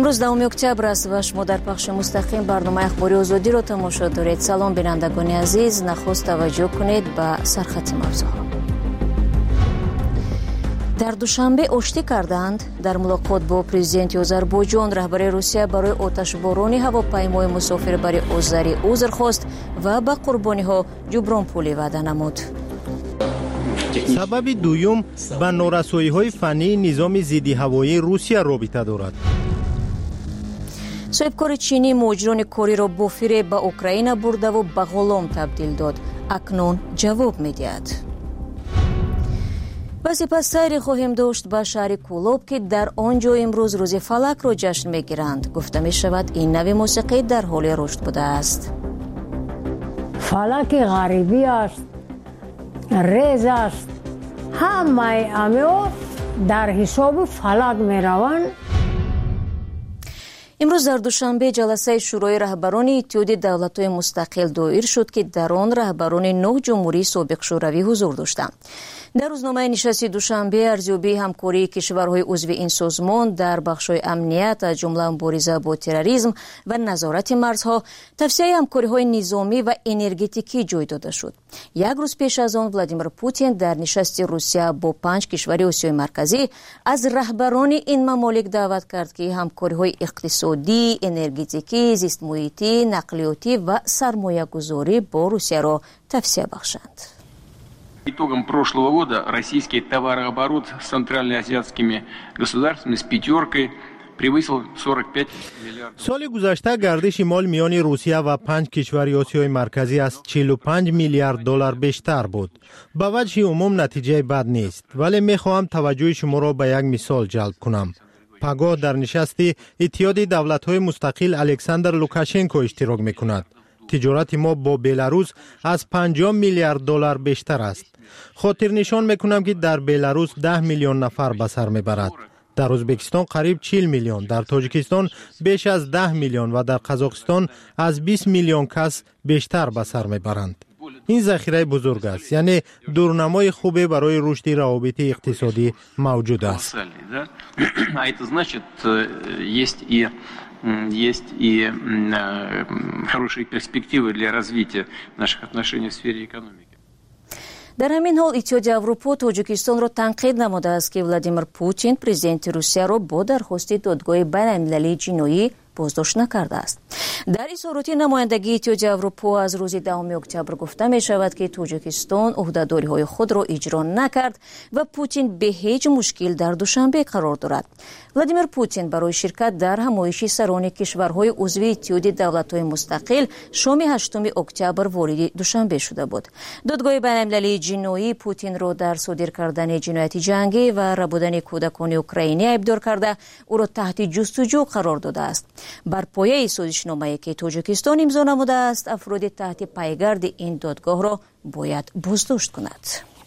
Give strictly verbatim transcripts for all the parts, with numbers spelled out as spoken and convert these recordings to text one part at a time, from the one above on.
امروز دهم اکتبر است و شما در پخش مستقیم برنامه اخباری آزادی را تماشا دارید. سلام بینندگان عزیز، نخست توجه کنید به سرخط موضوعها. در دوشنبه آشتی کردند. در ملاقات با پرزیدنت آذربایجان رهبر روسیه برای آتشبارانی هواپیمای مسافربری آذری عذر خواست و به قربانی‌ها جبران پولی وعده نمود. سبب دوم به نارسایی‌های فنی نظام ضد هوایی روسیه رابطه دارد. صاحبکار چینی مهاجران کاری را با فریب به اوکراین برده و به غلام تبدیل داد. اکنون جواب می‌دهد. و سپس سیر خواهیم داشت به شهر کولوب که در آنجا امروز روز فلک را جشن می‌گیرند. گفته می‌شود این نوع موسیقی در حال رشد بوده است. فلک غریبی است، ریز است. همه امیو در حساب فلک می‌روند. امروز در دوشنبه جلسه شورای رهبران اتحادیه دولت‌های مستقل دایر شد که در آن رهبران نه جمهوری سابق شوروی حضور داشتند. در روزنامه نشست دوشنبه ارزیابی همکاری کشورهای عضو این سازمان در بخش‌های امنیت از جمله مبارزه با تروریسم و نظارت مرزها، توسعه همکاری‌های نظامی و انرژتیکی جای داده شد. یک روز پیش از آن ولادیمیر پوتین در نشست روسیه با پنج کشور آسیای مرکزی از رهبران این ممالک دعوت کرد که همکاری‌های اقتصادی، انرژتیکی، زیست محیطی، نقلیاتی و سرمایه‌گذاری با روسیه را توسعه بخشند. Итогом прошлого года российский товарооборот с центральноазиатскими государствами с пятеркой превысил сорок пять миллиардов. سال گذشته گردش مال میان روسیه و پنج کشور آسیای مرکزی از چهل و پنج میلیارد دلار بیشتر بود. به وجه عموم نتیجه بد نیست، ولی میخواهم توجه شما را به یک مثال جلب کنم. پگاه در نشست اتحاد دولت‌های مستقل الکساندر لوکاشنکو اشتراک میکند. تجارت ما با بلاروس از پنجاه میلیارد دلار بیشتر است. خاطر نشان میکنم که در بلاروس ده میلیون نفر به سر میبرد. در ازبکستان قریب چهل میلیون، در تاجیکستان بیش از ده میلیون و در قزاقستان از بیست میلیون کس بیشتر به سر میبرند. این ذخیره بزرگ است، یعنی دورنمای خوبی برای رشد روابط اقتصادی موجود است. Есть и хорошие перспективы для развития наших отношений в сфере экономики. در همین حال اتحادیه اروپا تاجیکستان را تنقید نموده است که ولادیمیر پوتین پرزیدنت روسیه را با درخواست دادگاه بین‌المللی جنایی بازداشت نکرده است. در اظهارات نمایندگی اتحادیه اروپا از روز دهم اکتبر گفته می شود که تاجیکستان عهده‌داری‌های خود را اجرا نکرد و پوتین به هیچ مشکل در دوشنبه قرار دارد. ولادیمیر پوتین برای شرکت در همایش سران کشورهای عضو اتحادیه دولت‌های مستقل شام هشتم اکتبر وارد دوشنبه شده بود. دادگاه بین‌المللی جنایی پوتین را در صادر کردن جنایت جنگی و ربودن کودکان اوکراینی ابدار کرده او را تحت جستجو قرار داده است. بر پایه سازشنامه‌ای که تاجیکستان امضا نموده است، افراد تحت پیگرد این دادگاه را باید بازداشت کند.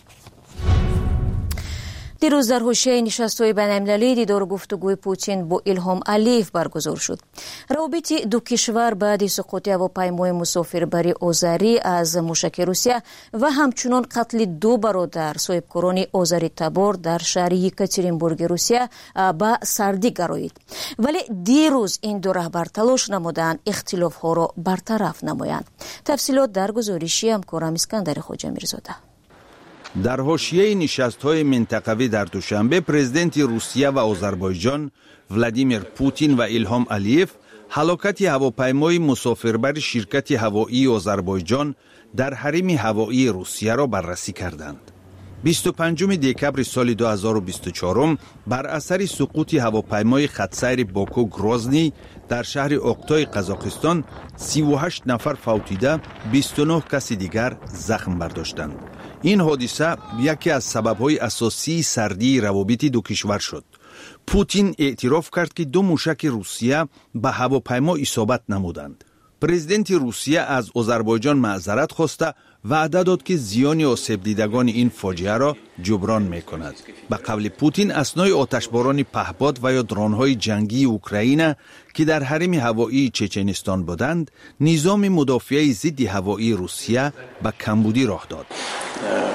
دیروز در حاشیه نشست‌های بین‌المللی دیدار و گفتگوی پوتین با ایلهام علیف برگزار شد. روابط دو کشور بعد سقوط هواپیمای مسافربری آذری از موشک روسیه و همچنان قتل دو برادر صاحبکاران آذری تبار در شهر یکاترینبورگ روسیه به سردی گرایید. ولی دیروز این دو رهبر تلاش نمودند اختلاف‌ها را برطرف نمایند. تفصیلات در گزارشی همکارم اسکندر خواجه میرزاده. در حاشیه نشست‌های منطقوی در دوشنبه پرزیدنت روسیه و آذربایجان ولادیمیر پوتین و ایلهام علیف هلاکت هواپیمای مسافربر شرکت هوایی آذربایجان در حریم هوایی روسیه را بررسی کردند. بیست و پنجم دکبر سال دو هزار و بیست و چهار بر اثر سقوط هواپیمای خطسیر باکو گروزنی در شهر اوکتای قزاقستان سی و هشت نفر فوتیده، بیست و نه کس دیگر زخم برداشتند. این حادثه یکی از سبب‌های اساسی سردی روابط دو کشور شد. پوتین اعتراف کرد که دو موشک روسیه به هواپیما اصابت نمودند. پرزیدنت روسیه از آذربایجان معذرت خواسته وعده داد که زیان آسیب دیدگان این فاجعه را جبران می‌کند. به قول پوتین اثنای آتشباران پهپاد و یا درون‌های جنگی اوکراین که در حریم هوایی چچنستان بودند، نظام مدافعه ضد هوایی روسیه به کمبودی راه داد.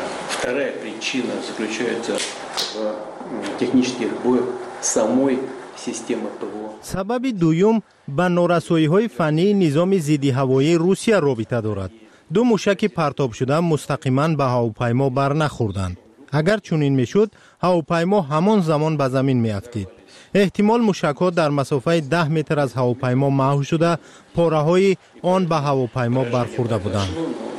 Вторая причина заключается в технических сбоях самой سبب دوم با نورسویی‌های فنی نظام ضد هوایی روسیه رابطه دارد. دو موشک پرتاب شده مستقیما به هواپیما بر نخوردند. اگر چنین میشد هواپیما همان زمان به زمین میافتید. احتمال موشک‌ها در مسافه ده متر از هواپیما محو شده پاره‌های آن به هواپیما برخورده بودند.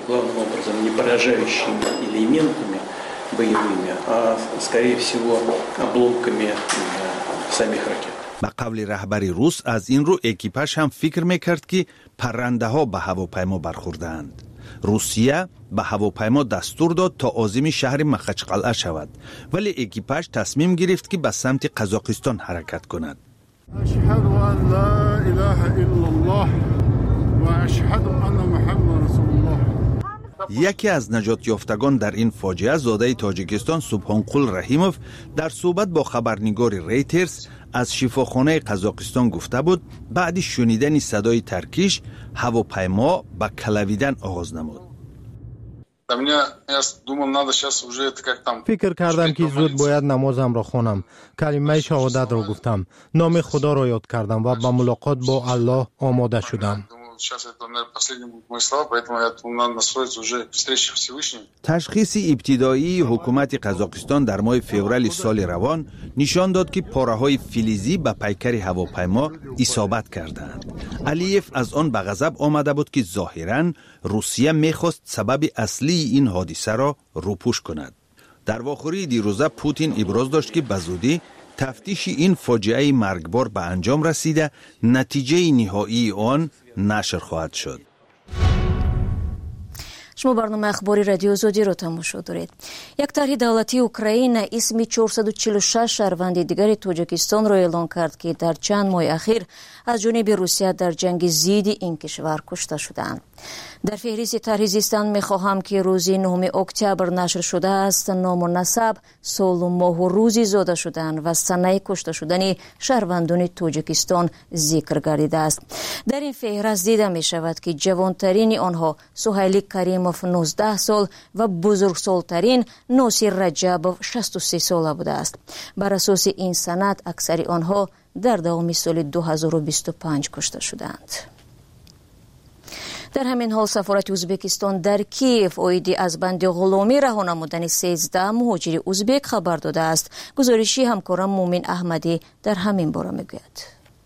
به قول رهبر روس از این رو اکیپاژ هم فکر میکرد که پرنده ها به هواپیما برخوردند. روسیه به هواپیما دستور داد تا عازم شهر مخچقلعه شود، ولی اکیپاژ تصمیم گرفت که به سمت قزاقستان حرکت کند. اشهد ان لا اله الا الله و اشهد ان محمد رسول الله. یکی از نجات یافتگان در این فاجعه زاده تاجیکستان سبحانقول رحیموف در صحبت با خبرنگار ریترز از شفاخانه قزاقستان گفته بود بعد شنیدن صدای ترکیش هواپیما به کلویدن آغاز نمود. فکر کردم که زود باید نمازم را خوانم. کلمه شهادت را گفتم. نام خدا را یاد کردم و به ملاقات با الله آماده شدم. تشخیص ابتدایی حکومت قزاقستان در ماه فوریه سال روان نشان داد که پاره‌های فلزی به پیکر هواپیما اصابت کردند. علیف از آن به غضب آمده بود که ظاهراً روسیه می‌خواست سبب اصلی این حادثه را روپوش کند. در واخوری دیروزه پوتین ابراز داشت که بزودی تفتیش این فاجعه مرگبار به انجام رسیده، نتیجه نهایی آن نشر خواهد شد. شما برنامه اخباری رادیو زودی رو تماشا دارید. یک طرح دولتی اوکراین اسم چهارصد و چهل و شش شهروند دیگر تاجیکستان را اعلام کرد که در چند ماه اخیر از جانب روسیه در جنگ ضد این کشور کشته شدند. در فهرست طرح زیستن می‌خواهم که روز نهم اکتبر نشر شده است نام و نسب، سال و ماه و روزی زاده شدن و سنه کشته شدن شهروندان تاجیکستان ذکر گردیده است. در این فهرست دیده می شود که جوانترین آنها سهیل کریموف نوزده سال و بزرگسالترین ناصر رجبوف شصت و سه ساله بوده است. بر اساس این سند اکثر آنها در دوام سال دو هزار و بیست و پنج کشته شدند. در همین حال سفارت ازبکستان در کیف اویدی از بند غلامی رها نمودن سیزده مهاجر ازبک خبر داده است. گزارشی همکارم مومن احمدی در همین باره میگوید.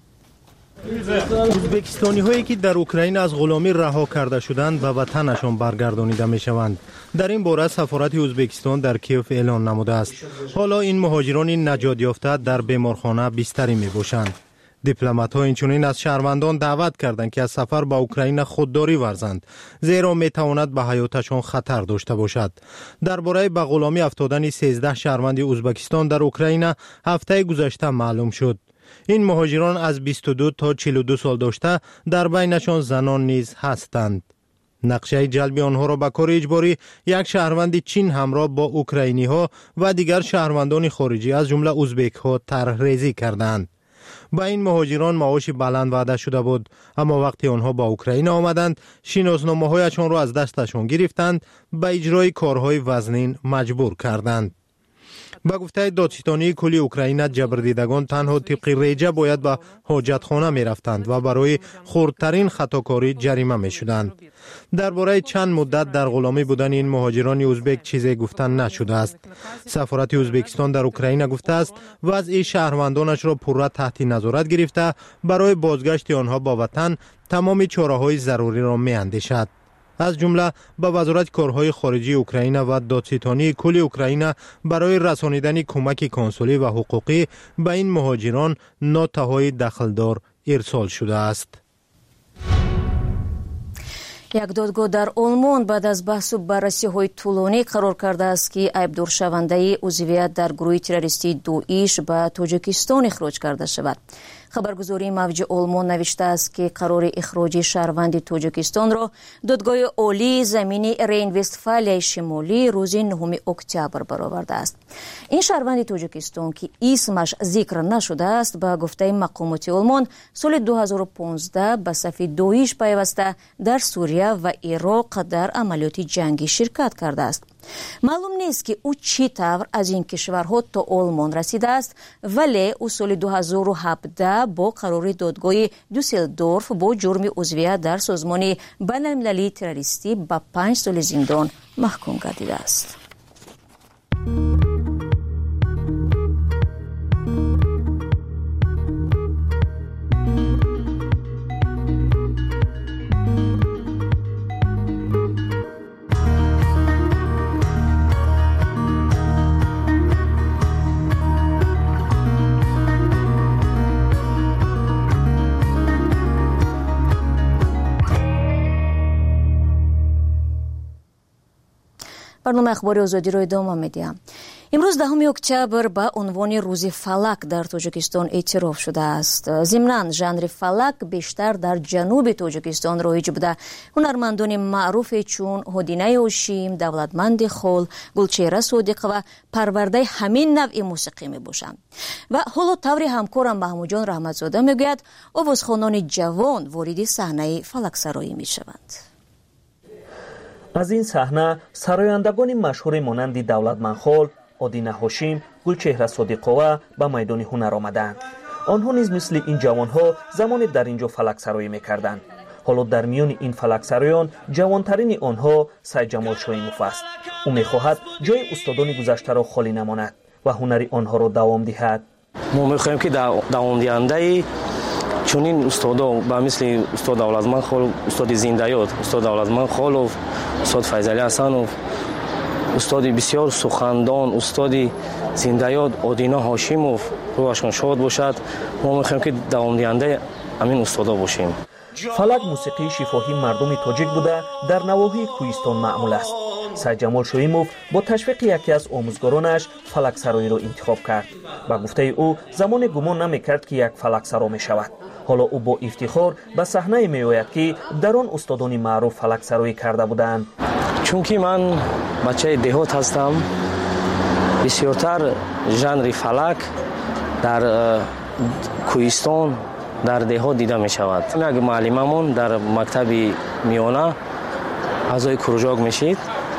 ازبکستانی هایی که در اوکراین از غلامی رها کرده شدند به وطنشان برگردانیده می شوند. در این باره سفارت ازبکستان در کیف اعلان نموده است. حالا این مهاجران نجات یافته در بیمارخانه بستری می باشند. دیپلمات ها اینچنین از شهروندان دعوت کردند که از سفر به اوکراین خودداری ورزند، زیرا می تواند به حیاتشان خطر داشته باشد. درباره به غلامی افتادن سیزده شهروند ازبکستان در اوکراین هفته گذشته معلوم شد. این مهاجران از بیست و دو تا چهل و دو سال داشته، در بینشان زنان نیز هستند. نقشه جلب آنها را به کار اجباری یک شهروند چین همراه با اوکراینی ها و دیگر شهروندان خارجی از جمله ازبک ها طرح ریزی کردند. با این مهاجران معاش بلند وعده شده بود، اما وقتی آنها با اوکراین آمدند شناسنامه هایشان را از دستشان گرفتند، به اجرای کارهای وزنین مجبور کردند. با گفته دادستانی کلی اوکراین جبردیدگان تنها طبق ریجه باید به حاجتخانه می رفتند و برای خردترین خطاکاری جریمه می شدند. درباره چند مدت در غلامی بودن این مهاجران ازبک چیزی گفتن نشده است. سفارت ازبکستان در اوکراین گفته است وضع شهروندانش را پورا تحت نظارت گرفته، برای بازگشت آنها با وطن تمام چاره‌های ضروری را می اندیشد. از جمله به وزارت کارهای خارجی اوکراین و دادستانی کل اوکراین برای رسانیدن کمک کنسولی و حقوقی به این مهاجران نوت‌های دخلدار ارسال شده است. یک دادگاه در آلمان بعد از بحث و بررسی‌های طولانی قرار کرده است که عیبدار شونده عضویت در گروه تروریستی داعش به تاجیکستان اخراج کرده شود. خبرگزاری موج آلمان نوشته است که قرار اخراج شهروند تاجیکستان را دادگاه عالی زمینی رین وستفالیا شمالی روز نهم اکتبر برآورده است. این شهروند تاجیکستان که اسمش ذکر نشده است به گفته مقامات آلمان سال دو هزار و پانزده به صف داعش پیوسته در سوریه و عراق در عملیات جنگی شرکت کرده است. معلوم نیست که او چی طور از این کشورها تا آلمان رسیده است، ولی او سال دو هزار و هفده با قرار دادگاه دوسلدورف با جرم عضویت در سازمان بین المللی تروریستی به پنج سال زندان محکوم گردیده است. برنامه اخبار آزادی رو ادامه میدیم. امروز دهم اکتبر به عنوان روز فلک در تاجیکستان اعتراف شده است. ضمناً ژانر فلک بیشتر در جنوب تاجیکستان رایج بوده. هنرمندان معروف چون هدینه هاشیم، دولتمند خول، گلچهره صادق و پرورده همین نوع موسیقی می باشند. و حالا طوری همکارم محمود جان رحمتزاده میگوید آوازخوانان جوان وارد صحنه فلک سرایی می شوند. از این صحنه سرایندگان مشهور مانند دولتمند خول، آدینه هاشیم، گلچهره صادقова به میدان هنر آمدند. آنها نیز مثل این جوانها زمان در اینجا فلک سرایی میکردند. حالا در میان این فلک سرایان جوانترین آنها سید جمال شایموف است. او میخواهد جای استادان گذشته را خالی نماند و هنر آنها را دوام دهد. ما میخواهیم که دوام دهنده چون این استادا به مثل استاد دولتمند خول، استاد زنده‌یاد، استاد دولتمند خول، استاد فیضعلی حسنов، استاد بسیار سخندان، استاد زنده‌یاد آدینه هاشیمov روحشان شاد باشد. ما می‌خواهیم که دوام دهنده همین استادا باشیم. فلک موسیقی شفاهی مردم تاجیک بوده در نواحی کوهستان معمول است. سید جمال شایموف با تشویق یکی از آموزگارانش فلک سرایی را انتخاب کرد. با گفته او زمان گمان نمی‌کرد که یک فلک سرا می‌شود. حالا او با افتخار به صحنه میآید که در آن استادان معروف فلک سرایی کرده بودند. چون که من بچه دهات هستم، بسیارتر ژانر فلک در کوهستان در دهات دیده می شود. یک معلممون در مکتب میانه اعضای کروژاک میشید.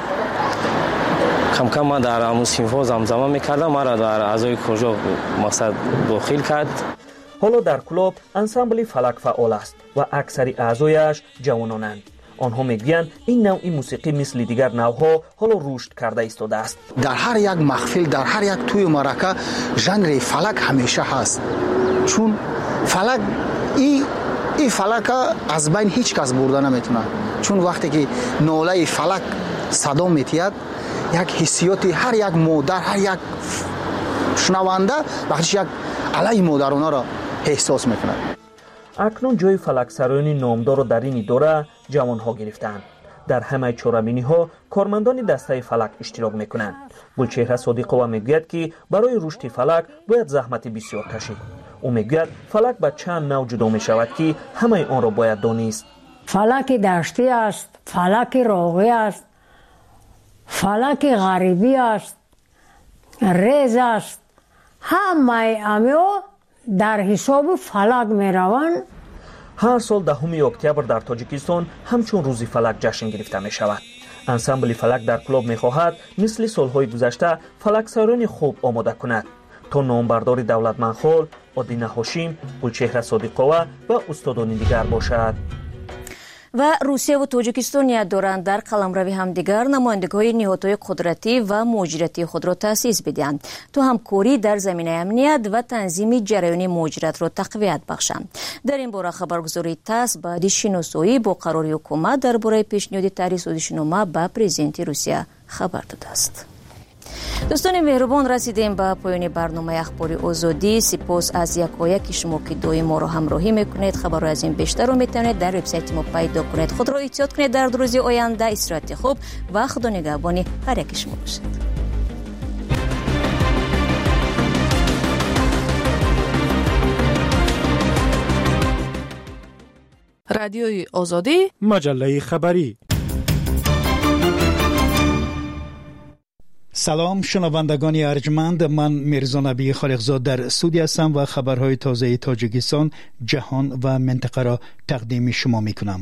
کم کم ما در همون صنف‌ها زمزمه میکردم، مرا در اعضای کروژاک مقصد داخل کرد. حالا در کلوب انسامبل فلک فعال است و اکثر اعضایش جوانانند. آنها میگویند این نوع موسیقی مثل دیگر نوعها حالا رشد کرده ایستاده است. در هر یک محفل، در هر یک توی مرکه ژانر فلک همیشه هست. چون فلک این این فلک از بین هیچ کس برده نمیتونه. چون وقتی که ناله فلک صدا میتید، یک حسیات هر یک مادر، هر یک شنونده وقتی یک علی مادرانه را احساس میکنند. اکنون جای فلک سرایان نامدار در این دوره جوانها گرفتند. در همه چهارمینی ها کارمندان دسته فلک اشتراک میکنند. گلچهره صادقова میگوید که برای رشد فلک باید زحمت بسیار کشید. او میگوید فلک به چند نوع جدا میشود که همه آن را باید دانست. فلک دشتی است، فلک راغی است، فلک غریبی است، ریز است. همه امیو در حساب فلک می روند. هر سال دهم اکتبر در تاجیکستان همچون روز فلک جشن گرفته می شود. انسامبل فلک در کلوب می خواهد مثل سالهای گذشته فلک سرایان خوب آماده کند تا نامبردار دولتمند خول، آدینه هاشیم، گلچهره صادقова و استادان دیگر باشد. و روسیه و تاجیکستان نیت دارند در قلمرو همدیگر نمایندگی‌های نهادهای قدرتی و مهاجرتی خود را تأسیس بدهند تا همکاری در زمینه امنیت و تنظیم جریان مهاجرت را تقویت بخشند. در این باره خبرگزاری تاس بعد شناسایی با قرار حکومت درباره پیشنهاد طرح سازشنامه به پرزیدنت روسیه خبر داده است. دوستان مهربان، رسیدیم به پایان برنامه اخباری آزادی. سپاس از یکایک شما که دائم ما را همراهی میکنید. خبر از این بیشتر رو میتونید در وبسایت ما پیدا کنید. خود را احتیاط کنید. در دو روز آینده استراحت خوب و خدا نگهبان هر یک شما باشد. رادیوی آزادی، مجله خبری. سلام شنوندگان ارجمند، من میرزا نبی خالقزاد در استودیو هستم و خبرهای تازه تاجیکستان، جهان و منطقه را تقدیم شما می کنم.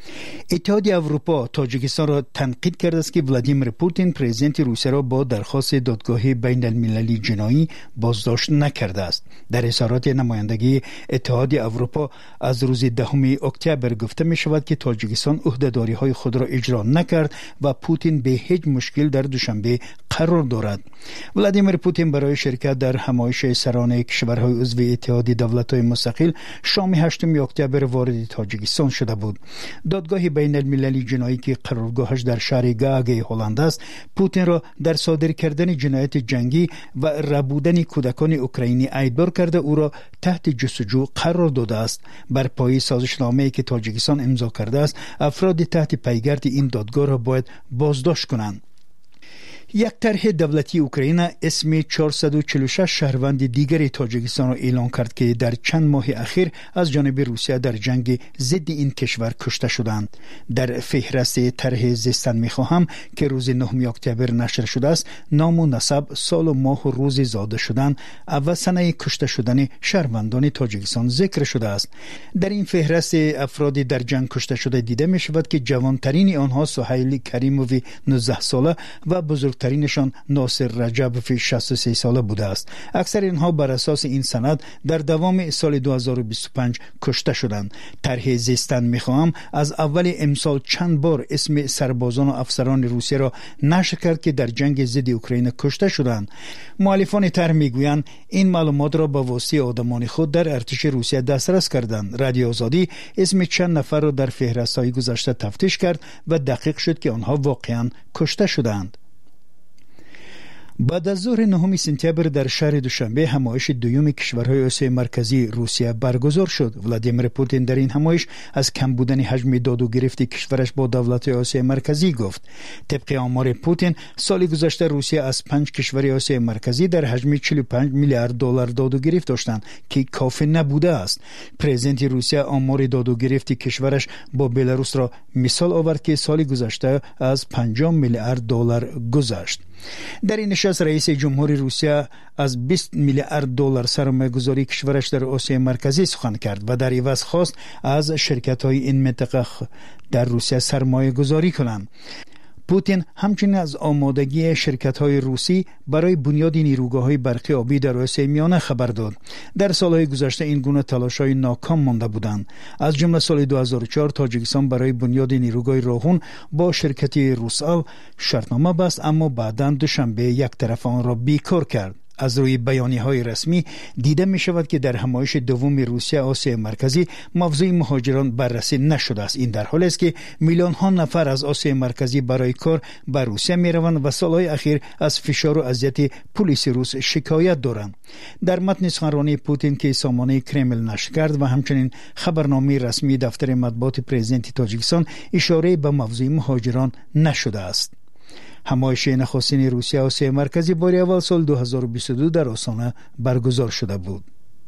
اتحادیه اروپا تاجیکستان را تنقید کرده است که ولادیمیر پوتین پرزیدنت روسیه را با درخواست دادگاه بین المللی جنایی بازداشت نکرده است. در اظهارات نمایندگی اتحادیه اروپا از روز دهم اکتبر گفته می شود که تاجیکستان عهده‌داری های خود را اجرا نکرد و پوتین به هیچ مشکل در دوشنبه قرار دارد. ولادیمیر پوتین برای شرکت در همایش سران کشورهای عضو اتحاد دولت‌های مستقل شام هشتم اکتبر وارد تاجیکستان شده بود. دادگاه بین المللی جنایی که قرارگاهش در شهر گاگ هلند است، پوتین را در صادر کردن جنایت جنگی و ربودن کودکان اوکراینی ادعا کرده او را تحت جستجو قرار داده است. بر پایه سازشنامه‌ای که تاجیکستان امضا کرده است، افراد تحت پیگرد این دادگاه را باید بازداشت کنند. یک طرح دولتی اوکراین اسم چهارصد و چهل و شش شهروند دیگر تاجیکستان را اعلام کرد که در چند ماه اخیر از جانب روسیه در جنگ ضد این کشور کشته شدند. در فهرست طرح زیستن میخواهم که روز نهم اکتبر نشر شده است، نام و نسب، سال و ماه و روز زاده شدن و سنه کشته شدن شهروندان تاجیکستان ذکر شده است. در این فهرست افراد در جنگ کشته شده دیده می شود که جوانترین آنها سهیل کریموف نوزده ساله و بزرگ ترینشان ناصر رجبوف شصت و سه ساله بوده است. اکثر اینها بر اساس این سند در دوام سال دو هزار و بیست و پنج کشته شدند. طرح زیستن میخواهم از اول امسال چند بار اسم سربازان و افسران روسیه را نشر کرد که در جنگ ضد اوکراین کشته شدند. مؤلفان طرح میگویند این معلومات را با واسطه آدمان خود در ارتش روسیه دسترس کردند. رادیو آزادی اسم چند نفر را در فهرست‌های گذشته تفتیش کرد و دقیق شد که آنها واقعا کشته شدند. بعد از ظهر نهم سپتامبر در شهر دوشنبه همایش دوم کشورهای آسیای مرکزی روسیه برگزار شد. ولادیمیر پوتین در این همایش از کم بودن حجم داد و گرفت کشورش با دولت‌های آسیای مرکزی گفت. طبق آمار پوتین، سال گذشته روسیه از پنج کشور آسیای مرکزی در حجم چهل و پنج میلیارد دلار داد و گرفت داشتند که کافی نبوده است. پرزیدنت روسیه آمار داد و گرفت کشورش با بلاروس را مثال آورد که سال گذشته از پنجاه میلیارد دلار گذشت. در این نشست رئیس جمهور روسیه از بیست میلیارد دلار سرمایه‌گذاری کشورش در آسیای مرکزی سخن کرد و در عوض خواست از شرکت‌های این منطقه در روسیه سرمایه‌گذاری کنند. پوتین همچنین از آمادگی شرکت‌های روسی برای بنیاد نیروگاه‌های برقی آبی در آسیای میانه خبر داد. در سال‌های گذشته این گونه تلاش‌های ناکام مانده بودند. از جمله سال دو هزار و چهار تاجیکستان برای بنیاد نیروگاه راهون با شرکت روسال شرطنامه بست، اما بعداً دوشنبه یک طرف آن را بیکار کرد. از روی بیانیه‌های رسمی دیده می شود که در همایش دوم روسیه آسیای مرکزی موضوع مهاجران بررسی نشده است. این در حالی است که میلیون ها نفر از آسیای مرکزی برای کار به روسیه می روند و سالهای اخیر از فشار و اذیت پلیس روس شکایت دارند. در متن سخنرانی پوتین که سامانه کرمل نشر کرد و همچنین خبرنامه رسمی دفتر مطبوعات پرزیدنت تاجیکستان اشاره به موضوع مهاجران نشده است. همایش نخستین روسیه آسیای مرکزی بار اول سال دو هزار و بیست و دو در آستانه برگزار شده بود.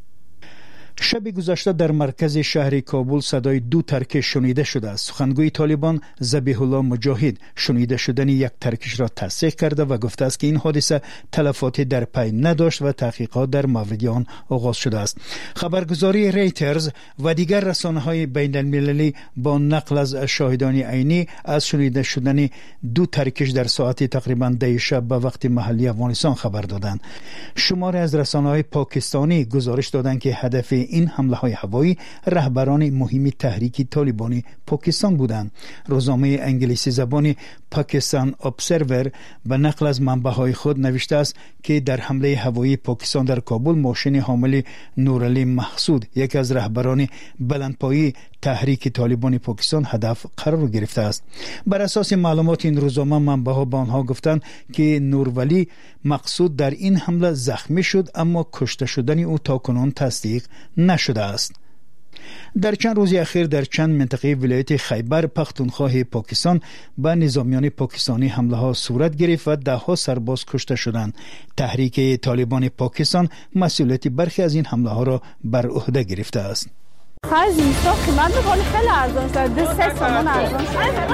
شب گذشته در مرکز شهر کابل صدای دو ترک شنیده شده است. سخنگوی طالبان ذبیح الله مجاهد شنیده شدن یک ترکش را تصدیق کرده و گفته است که این حادثه تلفاتی در پی نداشت و تحقیقات در مورد آن آغاز شده است. خبرگزاری ریترز و دیگر رسانه‌های بین المللی با نقل از شاهدان عینی از شنیده شدن دو ترکش در ساعت تقریبا ده شب به وقت محلی افغانستان خبر دادند. شماری از رسانه‌های پاکستانی گزارش دادند که هدف این حمله های هوایی رهبران مهم تحریک طالبان پاکستان بودند. روزنامه انگلیسی زبان پاکستان ابزرور به نقل از منبع‌های خود نوشته است که در حمله هوایی پاکستان در کابل ماشین حامل نورعلی محسود، یک از رهبران بلندپایه تحریک طالبان پاکستان، هدف قرار گرفته است. بر اساس معلومات این روزنامه، منبع‌ها به آنها گفتند که نورعلی محسود در این حمله زخمی شد، اما کشته شدن او تاکنون تصدیق نشده است. در چند روز اخیر در چند منطقه ولایت خیبر پختونخوا پاکستان به نظامیان پاکستانی حمله ها صورت گرفت و ده ها سرباز کشته شدند. تحریک طالبان پاکستان مسئولیت برخی از این حمله ها را بر عهده گرفته است. خرج اینستا قیمت می‌کنه خیلی ارزان شد، سه تومان ارزان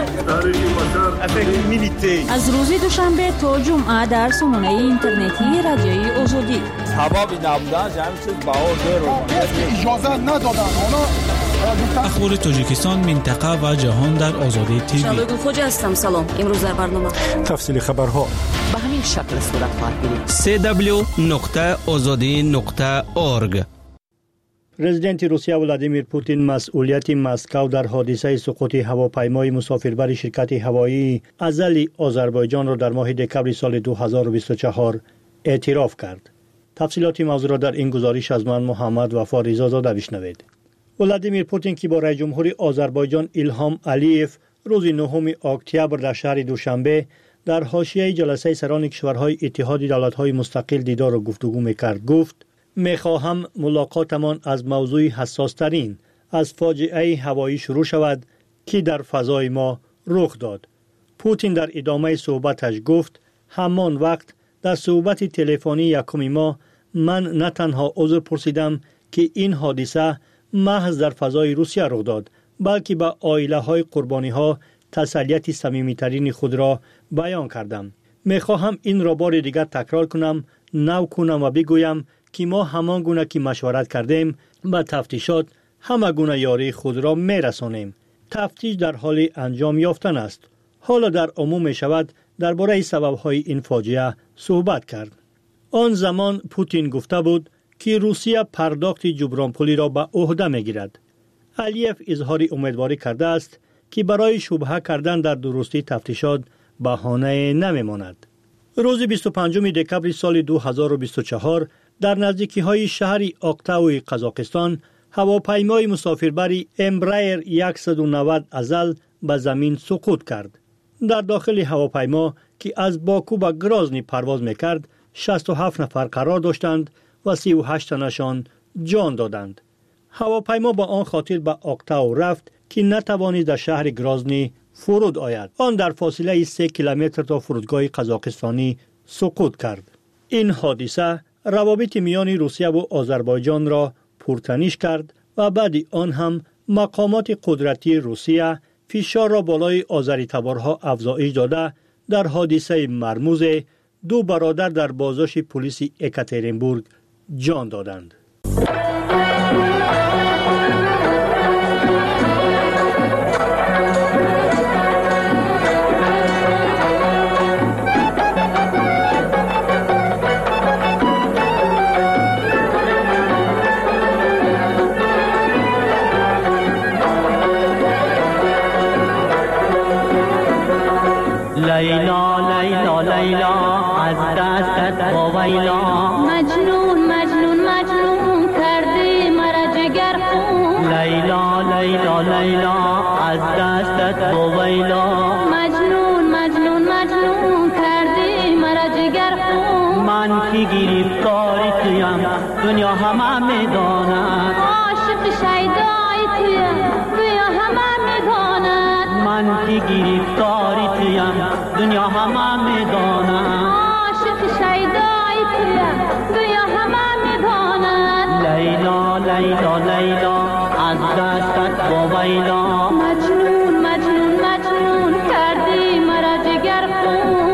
شد. از روز دوشنبه تا جمعه در سامانه اینترنتی رادیوی آزادی حبابی نبودن جمعی چیز باور رو اجازه ندادن، اونا اخبار تاجیکستان، منطقه و جهان در آزادی تیوی. شادو خوجا هستم. سلام. امروز در برنامه تفصیل خبرها به همین شکل صورت خواهد گرفت. دبلیو دبلیو دبلیو نقطه آزادی نقطه اورگ. پرزیدنت روسیه ولادیمیر پوتین مسئولیت مسکو در حادثه سقوط هواپیمای مسافربر شرکت هوایی ازلی آذربایجان را در ماه دکمبر سال دو هزار و بیست و چهار اعتراف کرد. تفصیلات موضوع را در این گزارش از من محمد وفا رضازاده بشنوید. ولادیمیر پوتین که با رئیس جمهور آذربایجان ایلهام علیف روز نهم اکتبر در شهر دوشنبه در حاشیه جلسه سران کشورهای اتحاد دولت‌های مستقل دیدار و گفتگو می‌کرد گفت: می‌خواهم ملاقاتمان از موضوع حساس‌ترین از فاجعه هوایی شروع شود که در فضای ما رخ داد. پوتین در ادامه صحبتش گفت: همان وقت در صحبت تلفنی یکم ماه من نه تنها عذر پرسیدم که این حادثه محض در فضای روسیه رخ داد، بلکه به عائله‌های قربانی‌ها تسلیت صمیمی‌ترین خود را بیان کردم. می‌خواهم این را بار دیگر تکرار کنم، نو کنم و بگویم که ما همان گونه که مشورت کردیم با تفتیشات همه گونه یاری خود را می‌رسانیم. تفتیش در حال انجام یافتن است. حالا در عموم می شود درباره سبب‌های این فاجعه صحبت کرد. آن زمان پوتین گفته بود که روسیه پرداخت جبران پولی را به عهده می‌گیرد. علیف اظهار امیدواری کرده است که برای شبهه کردن در درستی تفتیشات بهانه نمی‌ماند. روز بیست و پنجم دکمبر سال دو هزار و بیست و چهار در نزدیکی‌های شهر آکتاو قزاقستان هواپیمای مسافربری امبرایر صد و نود ازل به زمین سقوط کرد. در داخل هواپیما که از باکو به گرازنی پرواز می‌کرد شصت و هفت نفر قرار داشتند و سی و هشت تنشان جان دادند. هواپیما با آن خاطر به آکتاو رفت که نتوانید در شهر گرازنی فرود آید. آن در فاصله سه کیلومتر تا فرودگاه قزاقستانی سقوط کرد. این حادثه روابط میان روسیه و آذربایجان را پرتنش کرد و بعد آن هم مقامات قدرتی روسیه فشار را بالای آذری تبارها افزایش داده در حادثه مرموز دو برادر در بازداشت پلیس اکاترینبورگ جان دادند. لیلا لیلا لیلا از دستت باویلا مجنون مجنون مجنون کردی مرا جگر خون لیلا لیلا لیلا از دستت باویلا مجنون مجنون مجنون کردی مرا جگر خون من کی گرفتاری تویم دنیا همه میداند عاشق شیدای تویم دنیا همه میداند من کی گرفتاری تویم دنیا همه میداند عاشق شیدای تویم دنیا همه میداند لیلا لیلا لیلا از دستت باویلا مجنون مجنون مجنون کردی مرا جگر خون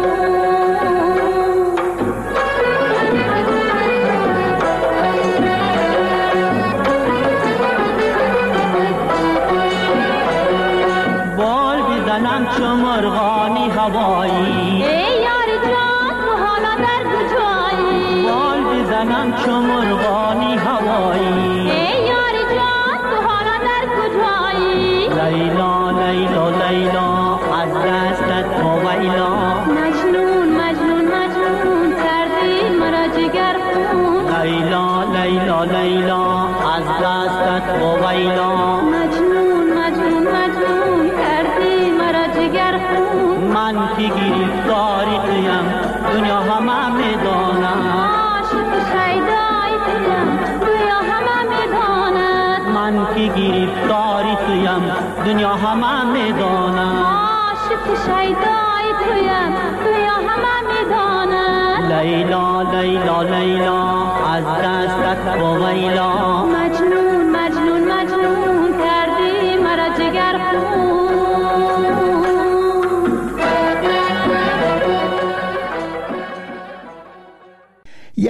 بال بزنم چو مرغانی هوایی ای یار جان تو حالا در کجایی بال بزنم چو مرغانی هوایی ای یار جان تو حالا در کجایی لیلا لیلا لیلا از دستت باویلا مجنون مجنون مجنون کردی مرا جگر خون لیلا لیلا لیلا از دستت باویلا مجنون مجنون مجنون کردی مرا جگر خون من کی گرفتاری تویم دنیا همه میداند عاشق شیدای تویم دنیا همه میداند من کی گرفتاری تویم دنیا همه میداند عاشق شیدای تویم دنیا همه میداند لیلا لیلا لیلا از دستت باویلا مجنون مجنون مجنون کردی مرا جگر خون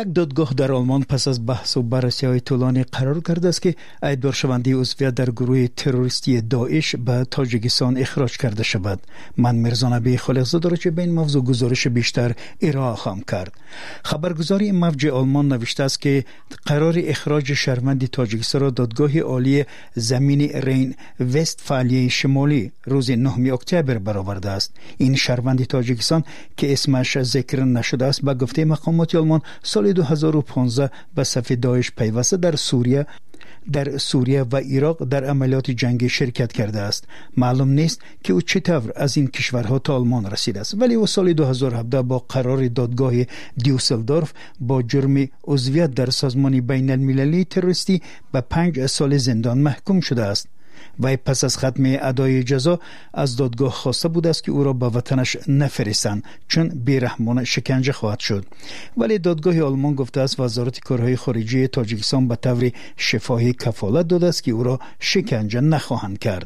یک دادگاه در آلمان پس از بحث و بررسی‌های طولانی قرار کرده است که ادعا شونده عضویت در گروه تروریستی داعش به تاجیکستان اخراج کرده شود. من میرزا نبی خالقزاده را چه به این موضوع گزارش بیشتر ارائه خواهم کرد. خبرگزاری موج آلمان نوشته است که قرار اخراج شهروند تاجیکستان را دادگاه عالی زمین رین وستفالیه شمالی روز نهم اکتبر برآورده است. این شهروند تاجیکستان که اسمش ذکر نشده است به گفته مقامات آلمان سال دو هزار و پانزده به صف داعش پیوسته در سوریه در سوریه و عراق در عملیات جنگی شرکت کرده است. معلوم نیست که او چطور از این کشورها تا آلمان رسیده است، ولی او سال دو هزار و هفده با قرار دادگاه دیوسلدورف با جرم عضویت در سازمان بین المللی تروریستی به پنج سال زندان محکوم شده است. و پس از ختم ادای جزا از دادگاه خواسته بود است که او را به وطنش نفرستند چون بیرحمانه شکنجه خواهد شد. ولی دادگاه آلمان گفته است وزارت کارهای خارجه تاجیکستان به طور شفاهی کفالت داده است که او را شکنجه نخواهند کرد.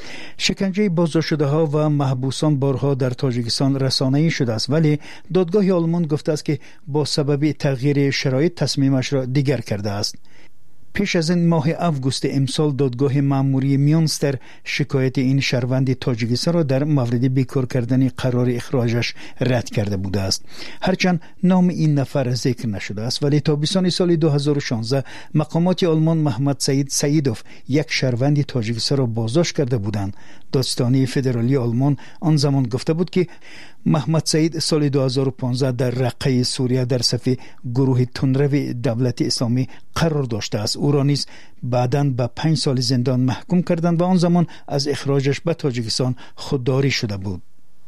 شکنجه بازداشت شده ها و محبوسان بارها در تاجیکستان رسانه‌ای شده است، ولی دادگاه آلمان گفته است که با سبب تغییر شرایط تصمیمش را دیگر کرده است. پیش از این ماه اوگوست امسال دادگاه مأموری میونستر شکایت این شهروند تاجیکستان را در مورد بیکار کردن قرار اخراجش رد کرده بوده است. هرچند نام این نفر ذکر نشده است، ولی تابستان سال دو هزار و شانزده مقامات آلمان محمد سعید سعیدوف یک شهروند تاجیکستان را بازداشت کرده بودند. دادستانی فدرالی آلمان آن زمان گفته بود که محمد سعید سال دو هزار و پانزده در رقه سوریه در صف گروه تندرو دولت اسلامی قرار داشته است. او را نیز بعداً به پنج سال زندان محکوم کردند و آن زمان از اخراجش به تاجیکستان خودداری شده بود.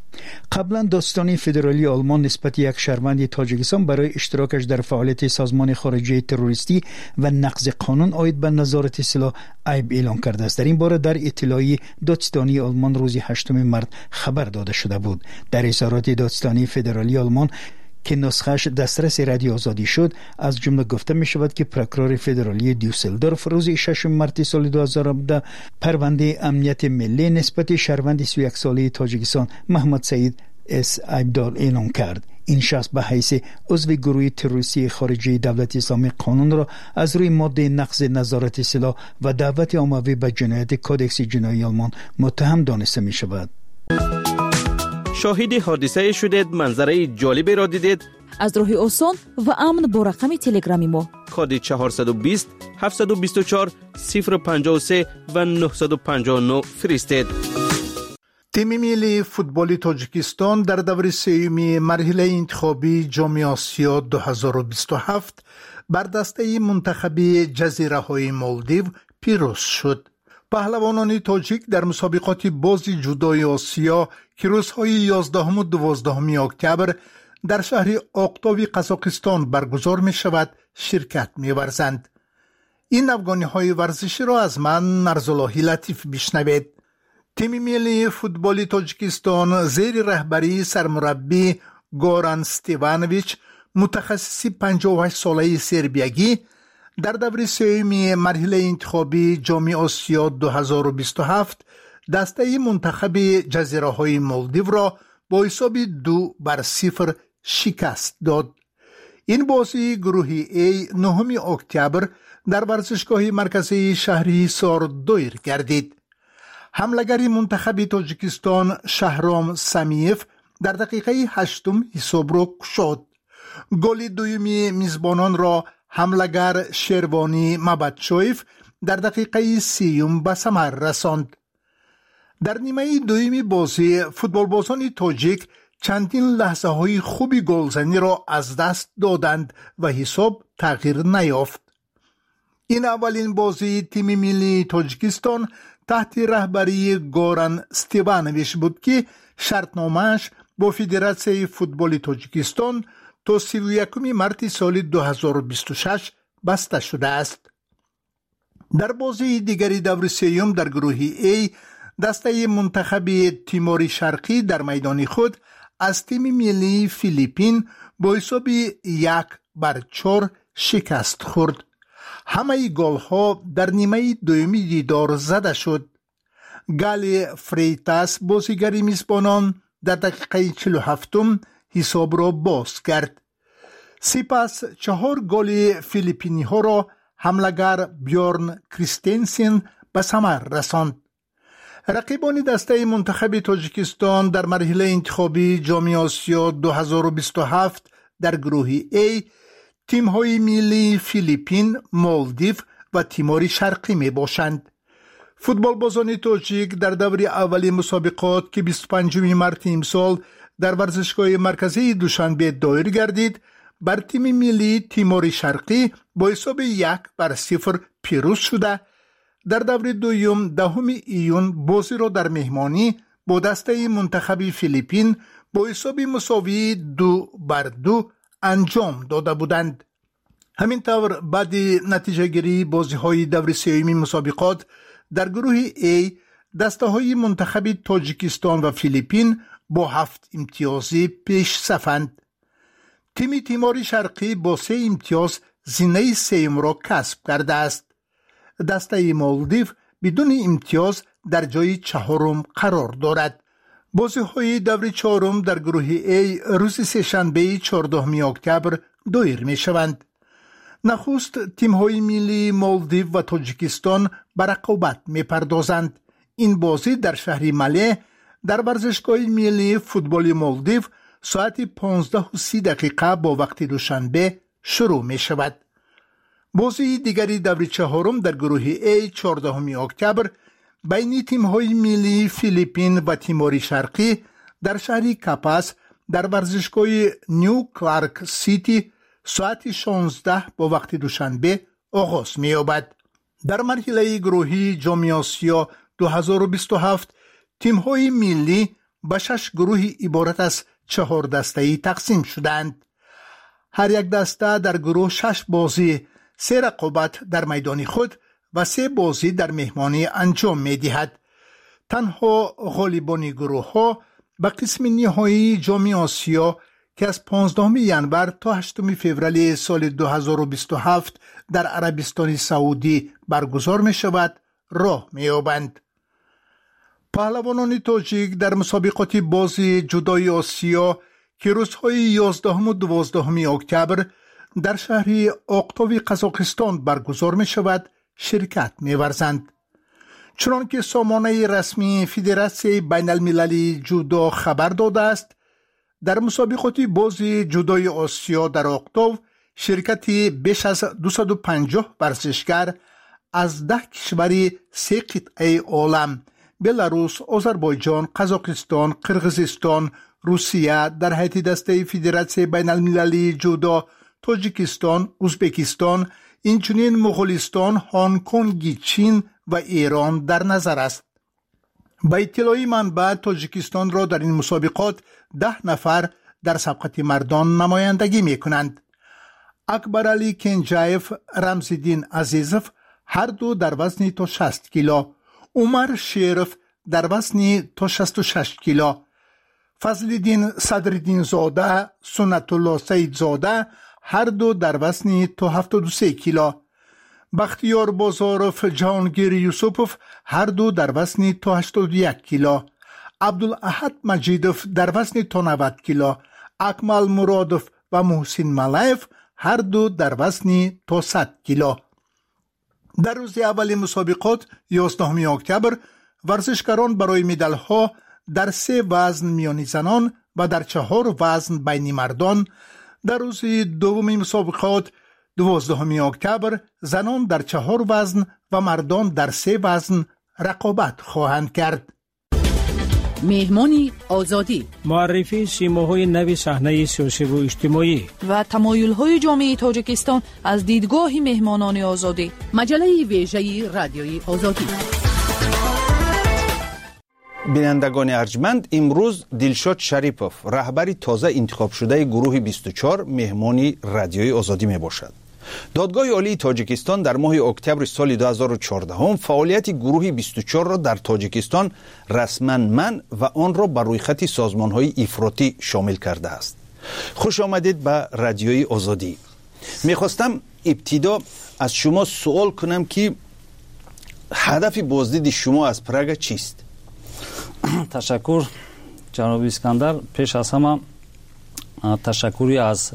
قبلا دادستانی فدرالی آلمان نسبت یک شهروند تاجیکستان برای اشتراکش در فعالیت سازمان خارجی تروریستی و نقض قانون عاید به نظارت سلاح عیب اعلام کرده است. در این باره در اطلاعیه دادستانی آلمان روز هشتم مارس خبر داده شده بود. در اظهارات دادستانی فدرالی آلمان که نسخه‌اش دسترس رادیو آزادی شد از جمله گفته می شود که پروکرور فدرالی دیوسلدورف روز ششم مارس سال دو هزار و هفده پرونده امنیت ملی نسبت شهروند سی و یک ساله تاجیکستان محمد سعید اس عیبدار اعلام کرد. این شخص به حیث عضو گروه تروریستی خارجی دولت اسلامی قانون را از روی ماده نقض نظارت سلاح و دعوت عمومی به جنایت کودکس جنایی آلمان متهم دانسته می شود. شاهد حادثه شدید، منظره جالبی را دیدید؟ از راه آسان و امن با رقم تلگرامی ما کد چهارصد و بیست هفتصد و بیست و چهار صفر پنجاه و سه و نهصد و پنجاه و نه فرستید. تیم ملی فوتبال تاجیکستان در دور سوم مرحله انتخابی جام آسیا دو هزار و بیست و هفت بر دسته منتخب جزیره های مالدیو پیروز شد. پهلوانان تاجیک در مسابقات بازی جودوی آسیا که روزهای یازدهم و دوازدهم اکتبر در شهر آقتاوی قزاقستان برگزار می شود شرکت می ورزند. این افغانی های ورزشی را از من نرزاللهی لطیف بشنوید. تیم ملی فوتبال تاجیکستان زیر رهبری سرمربی گوران ستیوانویچ متخصص پنجاه و هشت ساله سربیایی در دور سوم مرحله انتخابی جام آسیا دو هزار و بیست و هفت دسته منتخب جزیره های مالدیو را با حساب دو بر صفر شکست داد. این بازی گروه ای نهم اکتبر در ورزشگاه مرکزی شهری سار دایر گردید. حمله‌گر منتخب تاجیکستان شهرام سمیف در دقیقه هشتم حساب را گشود. گل دومی میزبانان را حمله‌گر شیروانی مبدشویف در دقیقه سیوم به ثمر رساند. در نیمه دومی بازی فوتبالبازان تاجیک چندین لحظه های خوبی گلزنی را از دست دادند و حساب تغییر نیافت. این اولین بازی تیم ملی تاجیکستان تحت رهبری گوران ستیوانویچ بود که شرطنامه‌اش با فدراسیون فوتبال تاجیکستان تا سی و یکم مارس سال دو هزار و بیست و شش بسته شده است. در بازی دیگری دور سوم در گروه ای دسته منتخب تیمور شرقی در میدان خود از تیم ملی فیلیپین با حساب یک بر چهار شکست خورد. همه گل ها در نیمه دومی دیدار زده شد. گل فریتاس بازیگر میزبانان در دقیقه چهل و هفتم حساب را باز کرد. سپس چهار گل فیلیپینی ها را حملگر بیورن کریستنسن به ثمر رساند. رقیبان دسته منتخب تاجیکستان در مرحله انتخابی جام آسیا دو هزار و بیست و هفت در گروه A تیم‌های ملی فیلیپین، مالدیو و تیمور شرقی می باشند. فوتبال بازان تاجیک در دور اولی مسابقات که بیست و پنجم مارس امسال در ورزشگاه مرکزی دوشنبه دایر گردید، بر تیم ملی تیمور شرقی با حساب یک بر صفر پیروز شده. در دور دوم دهم ایون بازی را در مهمانی با دسته منتخب فیلیپین با حساب مساوی دو بر دو انجام داده بودند. همینطور بعد نتیجه گیری بازی های دور سوم مسابقات در گروه A دسته های منتخب تاجیکستان و فیلیپین با هفت امتیازی پیش صفند. تیم تیمور شرقی با سه امتیاز زینه سوم را کسب کرده است. دسته مالدیو بدون امتیاز در جای چهارم قرار دارد. بازی های دور چهارم در گروه A روز سه‌شنبه چهاردهم اکتبر دایر می شوند. نخست تیم های ملی مالدیو و تاجیکستان به رقابت می پردازند. این بازی در شهر مله در ورزشگاه ملی فوتبال مالدیو ساعت پانزده و سی دقیقه با وقت دوشنبه شروع می شود. بازی دیگری دور چهارم در گروه A چهاردهم اکتبر بین تیم های ملی فیلیپین و تیمور شرقی در شهر کاپاس در ورزشگاه نیو کلارک سیتی ساعت شانزده با وقت دوشنبه آغاز می یابد. در مرحله گروهی جام آسیا دو هزار و بیست و هفت تیم های ملی به شش گروه عبارت از چهار دسته‌ای تقسیم شدند. هر یک دسته در گروه شش بازی، سه رقابت در میدان خود و سه بازی در مهمانی انجام می دهد. تنها غالبان گروه ها به قسم نهایی جام آسیا که از پانزدهم ژانویه تا هشتم فوریه سال دو هزار و بیست و هفت در عربستان سعودی برگزار می شود راه می یابند. پهلوانان تاجیک در مسابقات بازی جدای آسیا که روزهای یازدهم و دوازدهم اکتبر در شهر اقتاوی قزاقستان برگزار می شود شرکت می ورزند. چنانکه سامانه رسمی فدراسیون بین المللی جودو خبر داده است، در مسابقات بازی جودای آسیا در اقتاو شرکتی بیش از دویست و پنجاه ورزشگر از ده کشور سه قطعه عالم بلاروس، آذربایجان، قزاقستان، قرغیزستان، روسیه در هیئت دسته فدراسیون بین المللی جودو، تاجیکستان، ازبکستان، اینچنین مغولستان، هنگ کنگ، چین و ایران در نظر است. با اطلاع منبع تاجیکستان را در این مسابقات ده نفر در سبقت مردان نمایندگی می کنند. اکبر علی کنجایف، رمزالدین عزیزف هر دو در وزن تا شصت کیلو، عمر شیرف در وزن تا شصت و شش کیلو، فضلالدین صدرالدین زاده، سنت الله سید زاده هر دو در وزن تا هفتاد و سه کیلو، بختیار بازارف، جهانگیر یوسفوف هر دو در وزن تا هشتاد و یک کیلو، عبدالاحد مجیدوف در وزن تا نود کیلو، اکمل مرادوف و محسن ملایف هر دو در وزن تا صد کیلو. در روز اول مسابقات یازدهم اکتبر ورزشکاران برای مدال ها در سه وزن میانی زنان و در چهار وزن بین مردان، در روز دوم مسابقات دوازدهم اکتبر زنان در چهار وزن و مردان در سه وزن رقابت خواهند کرد. مهمانی آزادی، معرفی سیماهای نوی صحنه سیاسی و اجتماعی و تمایل‌های جامعه تاجیکستان از دیدگاه مهمانان آزادی. مجله ویژه رادیوی آزادی. بینندگان ارجمند، امروز دلشاد شریپوف رهبری تازه انتخاب شده گروه بیست و چهار مهمانی رادیوی آزادی می باشد. دادگاه عالی تاجیکستان در ماه اکتبر سال دو هزار و چهارده فعالیت گروه بیست و چهار را در تاجیکستان رسما منع و آن را بر روی خط سازمان‌های افراطی شامل کرده است. خوش آمدید به رادیوی آزادی. میخواستم ابتدا از شما سوال کنم که هدف بازدید شما از پراگ چیست؟ تشکر جناب اسکندر. پیش از همه ташаккури аз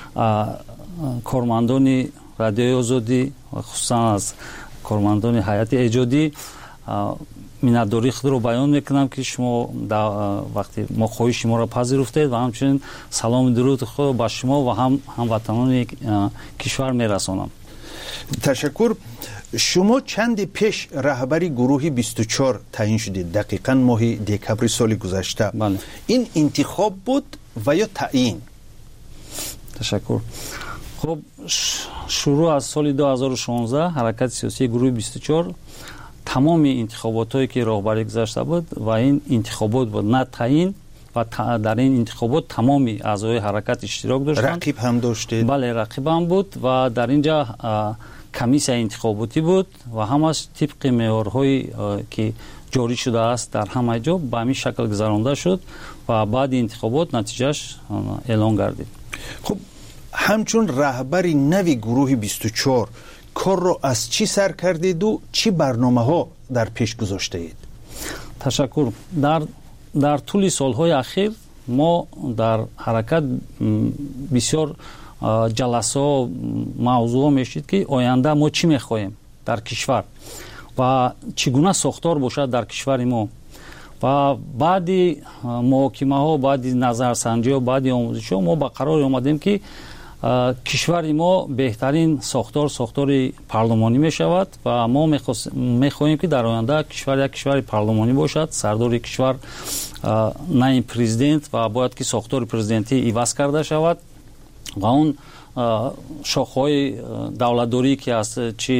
кормандони радиои озодӣ ва хусусан аз кормандони ҳайати эҷодӣ миннатдории худро баён мекунам, ки шумо вақте мо хоҳиши моро пазируфтед ва ҳамчунин саломи дуруди худро ба шумо ва ҳам ҳамватанони кишвар мерасонам. ташаккур. шумо чанди пеш раҳбари гурӯҳи бисту чор таъин шудед, дақиқан моҳи декабри соли гузашта. ин интихоб буд ва ё таъин? ташаккур. хуб, шурӯъ аз соли ду ҳазору шонздаҳ ҳаракати сиёсии гурӯҳи бисту чор тамоми интихоботое ки роҳбарӣ гузашта буд ва ин интихобот буд, на таъин, ва дар ин интихобот тамоми аъзои ҳаракат иштирок доштанд. рақиб ҳам доштед? бале, рақиб ҳам буд ва дар ин ҷа комиссия интихоботӣ буд ва ҳамаш тибқи меъёрҳои ки ҷорӣ шудааст дар ҳамаи ҷо ба ҳамин шакл гузаронда шуд ва баъди интихобот натиҷааш эълон гардид. хуб, ҳамчун раҳбари нави гурӯҳи бисту чор корро аз чӣ сар кардеду чӣ барномаҳо дар пеш гузоштаед? ташаккур. дар дар тӯли солҳои ахир мо дар ҳаракат бисёр ҷаласаҳо мавзӯъҳо мешид ки оянда мо чӣ мехоҳем дар кишвар ва чӣ гуна сохтор бошад дар кишвари мо. ва баъди муҳокимаҳо, баъди назарсанҷиҳо, баъди омӯзишҳо мо ба қароре омадем ки кишвари мо беҳтарин сохтор сохтори парлумонӣ мешавад ва мо мехоҳем ки дар оянда кишвар як кишвари парлумонӣ бошад. Сардори кишвар на ин президент ва бояд ки сохтори президентӣ иваз карда шавад ва он шохҳои давлатдорӣ ки аст, чи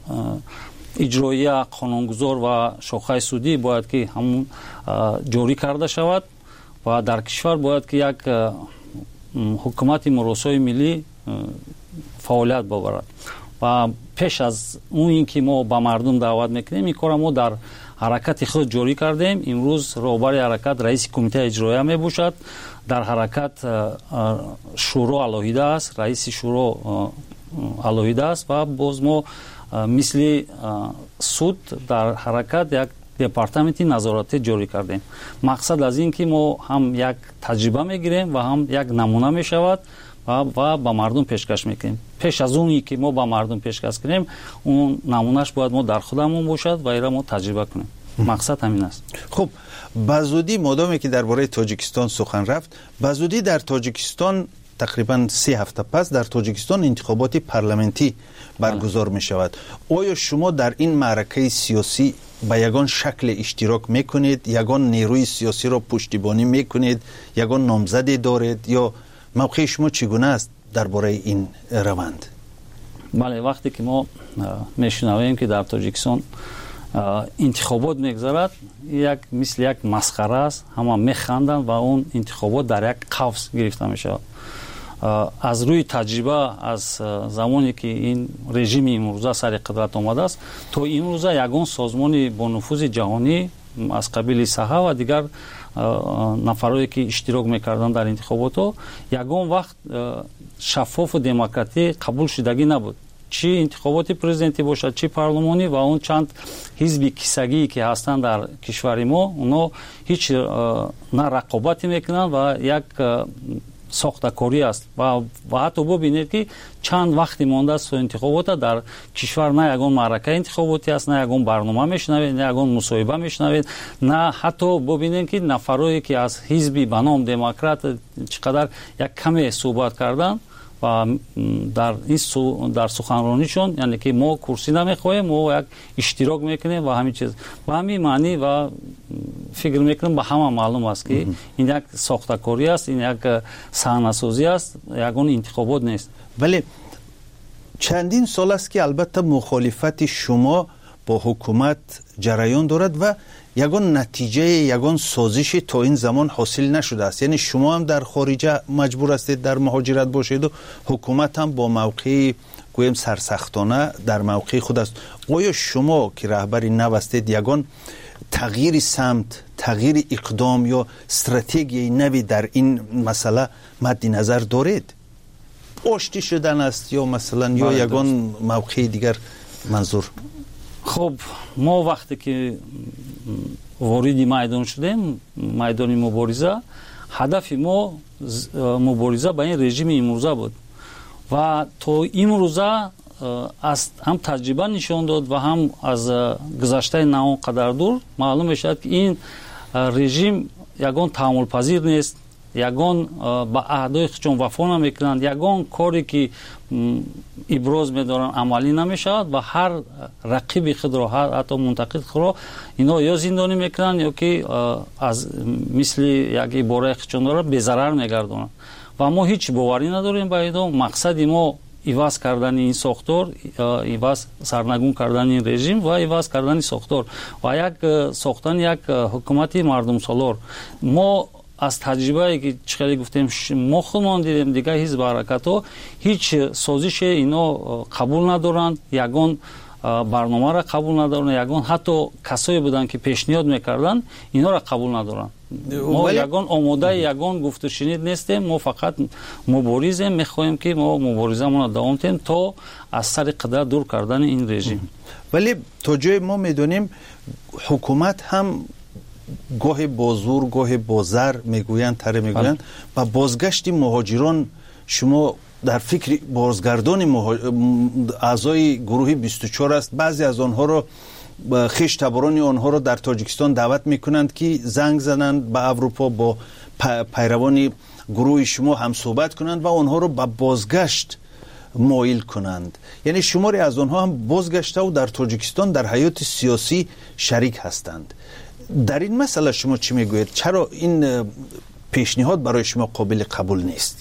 иҷроия, қонунгузор ва шохаи судӣ бояд ки ҳамун ҷорӣ карда шавад ва дар кишвар бояд ки як ҳукумати муросои миллӣ фаъолият боварад. ва пеш аз он ин ки мо ба мардум даъват мекунем, ин кора мо дар ҳаракати худ ҷорӣ кардем. имрӯз роҳбари ҳаракат раиси кумитаи иҷроия мебошад. дар ҳаракат шӯро алоҳида аст, раиси шӯро алоҳида аст ва боз мо мисли суд дар ҳаракат як департаменти назоратӣ ҷорӣ кардем. мақсад аз ин ки мо ҳам як таҷриба мегирем ва ҳам як намуна мешавад ва ба мардум пешкаш мекунем. пеш аз он ки мо ба мардум пешкаш кунем, он намунаш бояд мо дар худамон бошад ва ира мо таҷриба кунем. мақсад ҳамин аст. хуб, ба зудӣ модоме ки дар бораи тоҷикистон сухан рафт, ба зудӣ дар тоҷикистон тақрибан се ҳафта пас дар тоҷикистон интихоботи парламентӣ баргузор мешавад. оё шумо дар ин маъракаи сиёсӣ ба ягон шакле иштирок мекунед, ягон нерӯи сиёсиро пуштибонӣ мекунед, ягон номзаде доред, ё мавқеи шумо чӣ гуна аст дар бораи ин раванд? бале, вақте ки мо мешунавем ки дар тоҷикистон интихобот мегзарад, як мисли як масхара аст, ҳама механданд ва он интихобот дар як қавс гирифта мешавад. аз рӯи таҷриба, аз замоне ки ин режими имрӯза сари қудрат омадааст, то имрӯза ягон созмони бонуфузи ҷаҳонӣ аз қабили саҳа ва дигар нафарое ки иштирок мекарданд дар интихоботҳо, ягон вақт шаффофу демократӣ қабул шудагӣ набуд. чи интихоботи президентӣ бошад, чи парлумонӣ ва он чанд ҳизби кисагӣ ки ҳастанд дар кишвари мо, оно ҳеҷ на рақобатӣ мекунанд ва як сохтакорӣ аст ва ҳатто бубинед ки чанд вақти мондааст интихобота дар кишвар на ягон маъракаи интихоботӣ аст, на ягон барнома мешунавед, на ягон мусоҳиба мешунавед, на ҳатто бубинед ки нафарое ки аз ҳизби ба ном демократ чӣ қадар як каме суҳбат карданд ва дар ин дар суханронишон, яъне ки мо курсӣ намехоҳем, мо як иштирок мекунем ва ҳамин чиз ба ҳамин маънӣ ва фикр мекунам ба ҳама маълум аст ки ин як сохтакорӣ аст, ин як саҳнасозӣ аст, ягон интихобот нест. вале чандин сол аст ки албатта мухолифати шумо бо ҳукумат ҷараён дорад ва ягон натиҷаи ягон созиши то ин замон ҳосил нашудааст. яъне шумо ҳам дар хориҷа маҷбур ҳастед дар муҳоҷират бошеду ҳукумат ҳам бо мавқеи гӯем сарсахтона дар мавқеи худ аст. оё шумо ки раҳбари нав ҳастед ягон тағйири самт, тағйири иқдом ё стратегияи нави дар ин масъала мадди назар доред? оштӣ шудан аст ё масалан ё ягон мавқеи дигар манзур? хуб, мо вақте ки вориди майдон шудем, майдони мубориза, ҳадафи мо мубориза ба ин режими имрӯза буд ва то имрӯза аз ҳам таҷриба нишон дод ва ҳам аз гузаштаи на он қадар дур маълум мешавад ки ин режим ягон таҳаммулпазир нест, ягон ба аҳдои худшон вафо намекунанд, ягон коре ки иброз медоранд амалӣ намешавад ва ҳар рақиби худро ҳатто мунтақид худро ино ё зиндонӣ мекунанд ё ки аз мисли як ибораи худшон дорад безарар мегардонанд ва мо ҳеҷ боварӣ надорем ба ино. Мақсади мо иваз кардани ин сохтор, иваз сарнагун кардани ин режим ва иваз кардани сохтор ва як сохтани як ҳукумати мардумсолор. Мо аз таҷрибае ки чихеле гуфтем мо худмон дидем дигар ҳизб ҳаракатҳо ҳеҷ созише ино қабул надоранд, ягон барномаро қабул надоранд, ягон ҳатто касое буданд ки пешниҳод мекарданд инҳоро қабул надоранд. мо ягон омодаи ягон гуфтушинид нестем, мо фақат муборизем, мехоҳем ки мо муборизамонро давом диҳем то аз сари қидра дур кардани ин режим. вале то ҷое мо медонем ҳукумат ҳам гоҳе бо зур гоҳе бо зар мегӯянд таре мегӯянд ба бозгашти муҳоҷирон шумо дар фикри бозгардони аъзои гурӯҳи бисту чор аст. баъзе аз онҳоро хештаборони онҳоро дар тоҷикистон даъват мекунанд ки занг зананд ба аврупо бо пайравони гурӯҳи шумо ҳамсӯҳбат кунанд ва онҳоро ба бозгашт моил кунанд. яъне шуморе аз онҳо ҳам бозгаштаву дар тоҷикистон дар ҳаёти сиёсӣ шарик ҳастанд. дар ин масъала шумо чӣ мегӯед? чаро ин пешниҳод барои шумо қобили қабул нест?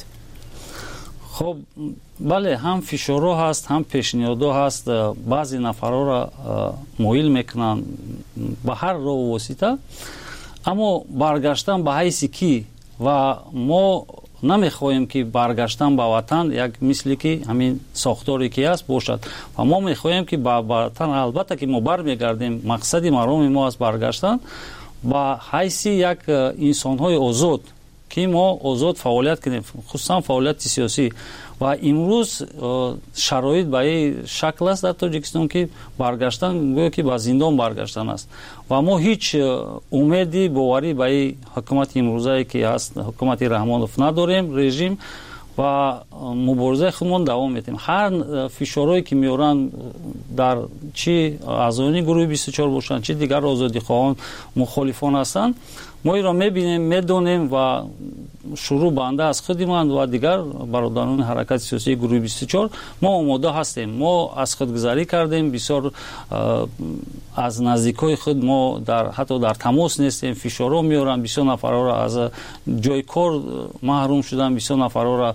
хоб бале, ҳам фишорҳо ҳаст, ҳам пешниҳодҳо ҳаст. баъзе нафарҳоро моил мекунанд ба ҳар роҳу восита, аммо баргаштан ба ҳайси кӣ ва мо намехоҳем ки баргаштан ба ватан як мисли ки ҳамин сохторе ки аст бошад ва мо мехоҳем ки ба ватан албатта ки мо бармегардем. мақсади мароми мо аст баргаштан ба ҳайси як инсонҳои озод ки мо озод фаъолият кунем, хусусан фаъолияти сиёсӣ. ва имрӯз шароит ба ин шакл аст дар тоҷикистон ки баргаштан гӯё ки ба зиндон баргаштан аст ва мо ҳеҷ умеди боварӣ ба ин ҳукумати имрӯзае ки ҳаст ҳукумати Раҳмонов надорем режим ва муборизаи худмон давом медиҳем. ҳар фишорҳое ки меоранд дар чӣ аъзоини гурӯҳи бисту чор бошанд, чӣ дигар озодихоҳон мухолифон ҳастанд, мо инро мебинем, медонем ва шурӯъ банда аз худиманд ва дигар бародарони ҳаракати сиёсии гурӯҳи бисту чор мо омода ҳастем. мо аз худгузарӣ кардем, бисёр аз наздикҳои худ мо ҳатто дар тамос нестем, фишорҳо меоранд, бисёр нафарҳоро аз ҷои кор маҳрум шуданд, бисёр нафарҳоро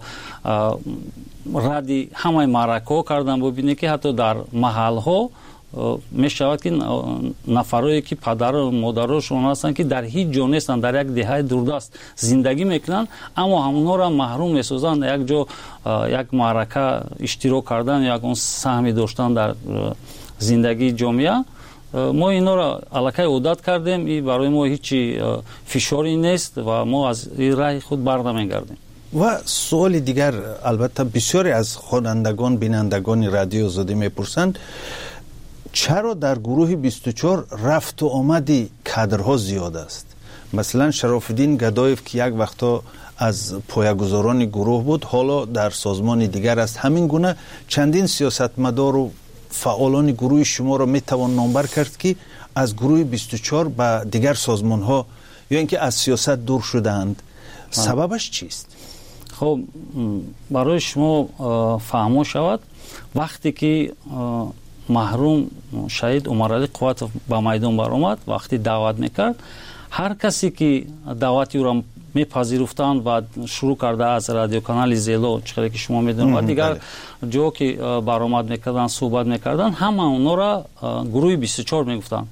радди ҳамаи маъракаҳо кардан. бубинед ки ҳатто дар маҳалҳо мешавад ки нафарое ки падару модарошон ҳастанд ки дар ҳеҷ ҷо нестанд, дар як деҳаи дурдаст зиндагӣ мекунанд, аммо ҳамонҳоро маҳрум месозанд як ҷо як маърака иштирок кардан, ягон саҳми доштан дар зиндагии ҷомеа. мо инҳоро аллакай одат кардем, и барои мо ҳеҷи фишори нест ва мо аз ин раҳи худ барнамегардем. ва суоли дигар, албатта бисёре аз хонандагон бинандагони радиои озодӣ мепурсанд, чаро дар гурӯҳи бисту чор рафту омади кадрҳо зиёд аст? масалан Шарофиддин Гадоев ки як вақто аз поягузорони гурӯҳ буд, ҳоло дар созмони дигар аст. ҳамин гуна чандин сиёсатмадору фаъолони гурӯҳи шуморо метавон номбар кард ки аз гурӯҳи бисту чор ба дигар созмонҳо ё ин ки аз сиёсат дур шудаанд. сабабаш чист? хоб барои шумо фаҳмо шавад, вақте ки маҳрум шаҳид Умаралӣ Қувватов ба майдон баромад, вақти даъват мекард, ҳар касе ки даъвати ӯро мепазируфтанд ва шурӯъ карда аз радиоканали Зело, чихеле ки шумо медонед, ва дигар ҷо ки баромад мекарданд, суҳбат мекарданд, ҳама онҳоро гурӯҳи бисту чор мегуфтанд.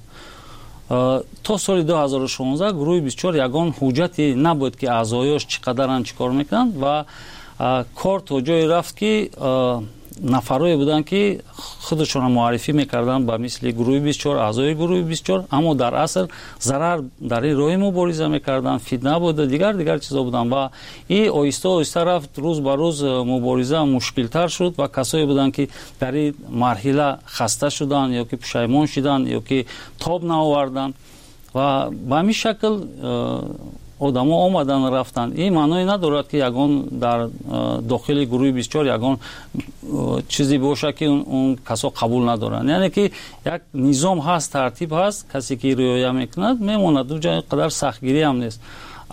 то соли ду ҳазору шонздаҳ гурӯҳи бисту чор ягон ҳуҷҷате набуд ки аъзоёш чӣ қадаранд, чӣ кор мекунанд ва кор то ҷое рафт ки нафарое буданд ки худашонро муаррифӣ мекарданд ба мисли гурӯҳи бисту чор, аъзои гурӯҳи бисту чор, аммо дар асл зарар дар ин роҳи мубориза мекарданд, фитна буда, дигар дигар чизо буданд ва ин оҳиста оҳиста рафт, рӯз ба рӯз мубориза мушкилтар шуд ва касое буданд ки дар ин марҳила хаста шуданд ё ки пушаймон шуданд ё ки тоб наоварданд ва ба ҳамин шакл одамон омадан рафтан, ин маъное надорад ки ягон дар дохили гурӯҳи бист чор ягон чизе бошад ки он касо қабул надоранд. яъне ки як низом ҳаст, тартиб ҳаст, касе ки риоя мекунад мемонад, ҷо қадар сахтгирӣ ҳам нест.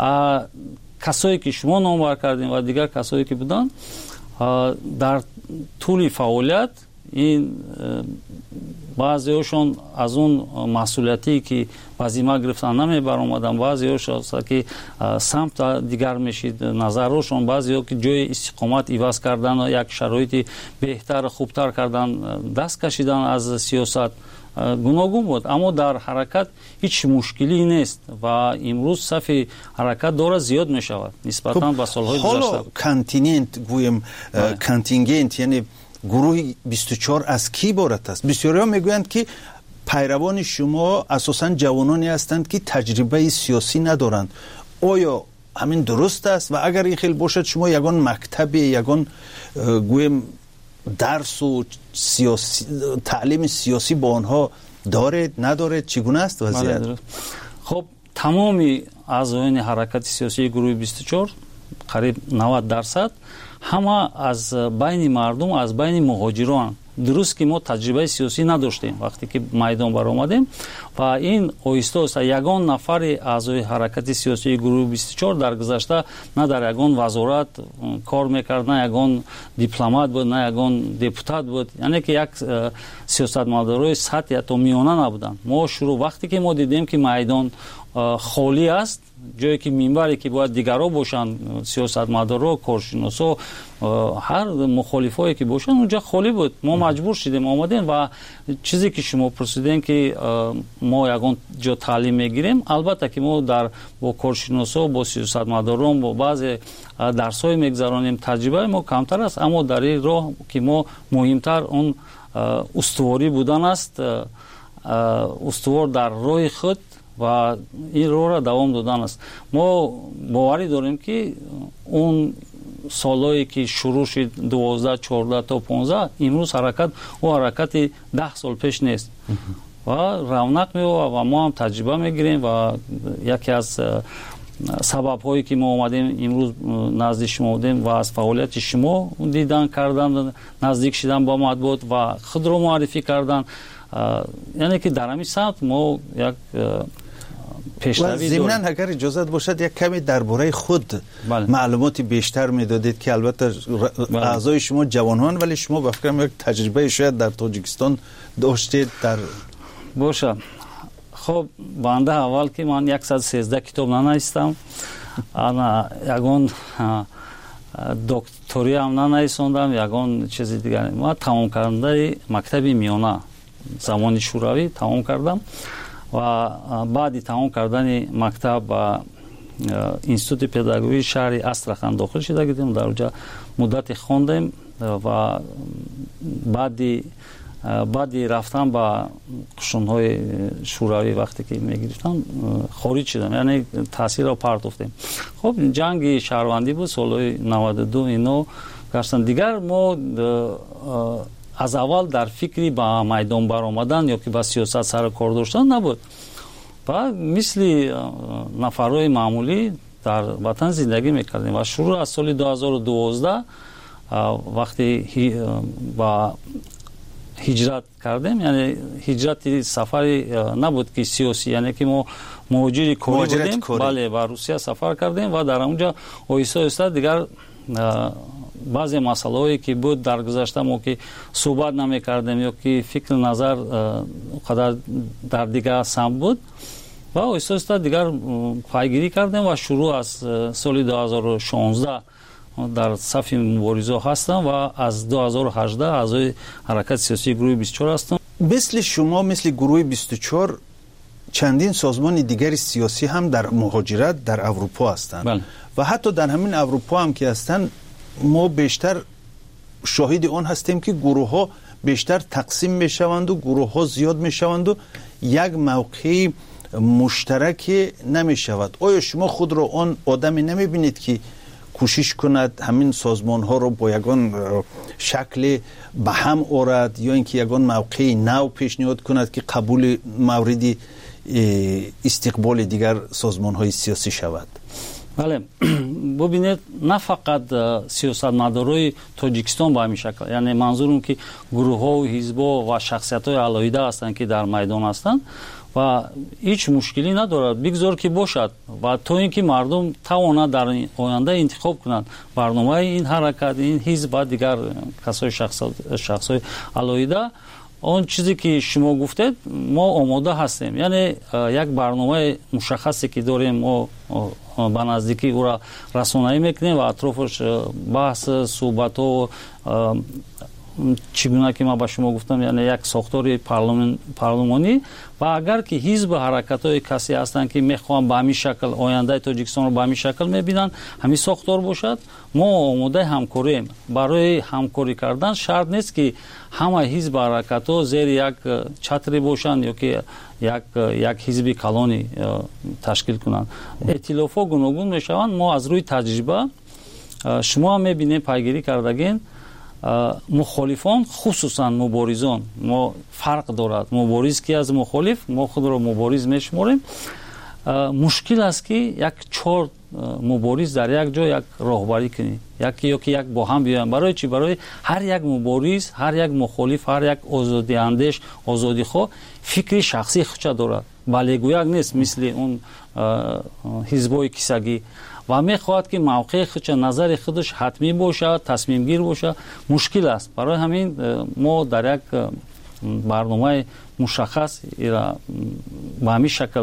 касое ки шумо номбар кардем ва дигар касое ки буданд дар тӯли фаъолият ин баъзеҳошон аз он масъулиятие ки вазима гирифтан намебаромаданд, баъзеҳошон ки самта дигар мешид назарҳошон, баъзеҳо ки ҷои истиқомат иваз кардан, як шароити беҳтар хубтар кардан даст кашидан аз сиёсат гуногун буд, аммо дар ҳаракат ҳеҷ мушкилӣ нест ва имрӯз сафи ҳаракат дора зиёд мешавад нисбатан ба солҳои гузашта. ҳоло континент гӯем контингент, яъне гурӯҳи бисту чор аз ки иборат аст? бисёриҳо мегӯянд ки пайравони шумо асосан ҷавононе ҳастанд ки таҷрибаи сиёсӣ надоранд. оё ҳамин дуруст аст? ва агар ин хел бошад, шумо ягон мактабе, ягон гӯем дарсу таълими сиёсӣ бо онҳо доред, надоред? чӣ гуна аст вазъият? хоб тамоми аъзоёни ҳаракати сиёсии гурӯҳи бисту чор қариб навад дарсад ҳама аз байни мардум, аз байни муҳоҷирон. дуруст ки мо таҷрибаи сиёсӣ надоштем вақте ки майдон баромадем ва ин оҳиста оҳиста ягон нафари аъзои ҳаракати сиёсии гурӯҳи бисту чор дар гузашта на дар ягон вазорат кор мекард, на ягон дипломат буд, на ягон депутат буд, яъне ки як сиёсатмадорои сатҳи ҳатто миёна набуданд. мо шурӯъ вақте ки мо дидем ки майдон холӣ аст, ҷое ки минбаре ки бояд дигарҳо бошанд, сиёсатмадорҳо, коршиносо, ҳар мухолифое ки бошанд, унҷа холӣ буд. мо маҷбур шудем омадем ва чизе ки шумо пурсидем ки мо ягон ҷо таълим мегирем, албатта ки мо дар бо коршиносо, бо сиёсатмадорон, бо баъзе дарсҳое мегзаронем, таҷрибаи мо камтар аст, аммо дар ин роҳ ки мо муҳимтар он устуворӣ будан аст, устувор дар роҳи худ ва ин роҳро давом додан аст. мо боварӣ дорем ки он солҳое ки шурӯъ шуд дувоздаҳ, чордаҳ то понздаҳ, имрӯз ҳаракат ӯ ҳаракати даҳ сол пеш нест ва равнақ меёбад ва мо ҳам таҷриба мегирем ва яке аз сабабҳое ки мо омадем имрӯз назди шумо будем ва аз фаъолияти шумо дидан кардан, наздик шудан ба матбуот ва худро муаррифӣ кардан, яъне ки дар ҳамин самт мо як пешравӣ дорем. зимнан агар иҷозат бошад, як каме дар бораи худ маълумоти бештар медодед ки албатта аъзои шумо ҷавонҳоанд, вале шумо ба фикрам як таҷрибаи шояд дар Тоҷикистон доштед. дар боша хоб банда аввал ки ман яксад и сездаҳ китоб нанавистам, ана ягон докториам нанависондам, ягон чизи дигар. ман тамом кардандаи мактаби миёна замони шӯравӣ тамом кардам ва баъди тамом кардани мактаб ба институти педагогии шаҳри Астрахан дохил шуда гирдем, дар онҷа муддате хондем ва баъди баъди рафтан ба қушунҳои шӯравӣ вақте ки мегирифтам хориҷ шудам, яъне таъсирро партофтем. хоб ҷанги шаҳрвандӣ буд солҳои наваду ду, ино гашtan дигар мо аз аввал дар фикри ба майдон баромадан ё ки ба сиёсат сару кор доштан набуд. ва мисли нафарҳои маъмулӣ дар ватан зиндагӣ мекардем ва шурӯъ аз соли ду ҳазору дувоздаҳ вақте ба ҳиҷрат кардем, яъне ҳиҷрати сафари набуд ки сиёсӣ, яъне ки мо муҳоҷири корӣ будем, бале ба Русия сафар кардем ва дар онҷа оҳиста оҳиста дигар баъзе масъалаҳое ки буд дар гузашта мо ки суҳбат намекардем ё ки фикру назар қадар дар дигар самт буд ва оҳиста оҳиста дигар пайгирӣ кардем ва шурӯъ аз соли ду ҳазору шонздаҳ дар сафи муборизаҳо ҳастам ва аз ду ҳазору ҳаждаҳ аъзои ҳаракати сиёсии гурӯҳи бисту чор ҳастам. мисли шумо, мисли гурӯҳи бисту чор чандин созмони дигари сиёсӣ ҳам дар муҳоҷират дар аврупо ҳастанд ва ҳатто дар ҳамин аврупо ҳам ки ҳастанд, мо бештар шоҳиди он ҳастем ки гурӯҳҳо бештар тақсим мешаванду гурӯҳҳо зиёд мешаванду як мавқеи муштараке намешавад. оё шумо худро он одаме намебинед ки кӯшиш кунад ҳамин созмонҳоро бо ягон шакле ба ҳам орад ё ин ки ягон мавқеи нав пешниҳод кунад ки қабули мавриди истиқболи дигар созмонҳои сиёсӣ шавад? бале бубинед на фақат сиёсатмадорои тоҷикистон ба ҳамин шакл, яъне манзурам ки гурӯҳҳо ҳизбо ва шахсиятҳои алоҳида ҳастанд ки дар майдон ҳастанд ва ҳеҷ мушкилӣ надорад, бигзор ки бошад ва то ин ки мардум тавонад дар оянда интихоб кунанд барномаи ин ҳаракат, ин ҳизб ва дигар касои шахсҳои алоҳида. он чизе ки шумо гуфтед мо омода ҳастем, яъне як барномаи мушаххасе ки дорем, мо ба наздикӣ ӯро расонаӣ мекунем ва атрофаш баҳс суҳбатҳо чӣ гуна ки ман ба шумо гуфтам, яъне як сохтори парлумонӣ ва агар ки ҳизб ҳаракатҳои касе ҳастанд ки мехоҳанд ба ҳамин шакл ояндаи тоҷикистонро ба ҳамин шакл мебинанд, ҳамин сохтор бошад, мо омодаи ҳамкорем. Барои ҳамкорӣ кардан шарт нест ки ҳама ҳизб ҳаракатҳо зери як чатре бошанд ё ки як як ҳизби калонӣ ташкил кунанд. эътилофҳо гуногун мешаванд. Мо аз рӯи таҷриба шумо ҳам мебинем, пайгирӣ кардагин, мухолифон хусусан муборизон, мо фарқ дорад. Мубориз ки аз мухолиф, мо худро мубориз мешуморем. мушкил аст ки як чор мубориз дар як ҷо як роҳбарӣ кунӣ, як ё ки як бо ҳам биёянд. Барои чӣ? Барои ҳар як мубориз, ҳар як мухолиф, ҳар як озодиандеш, озодихоҳ фикри шахсии худша дорад, балегӯяк нест мисли он ҳизбҳои кисагӣ ва мехоҳад ки мавқеи худша, назари худаш ҳатмӣ бошад, тасмимгир бошад. мушкил аст. Барои ҳамин мо дар як барномаи мушаххас ба ҳамин шакл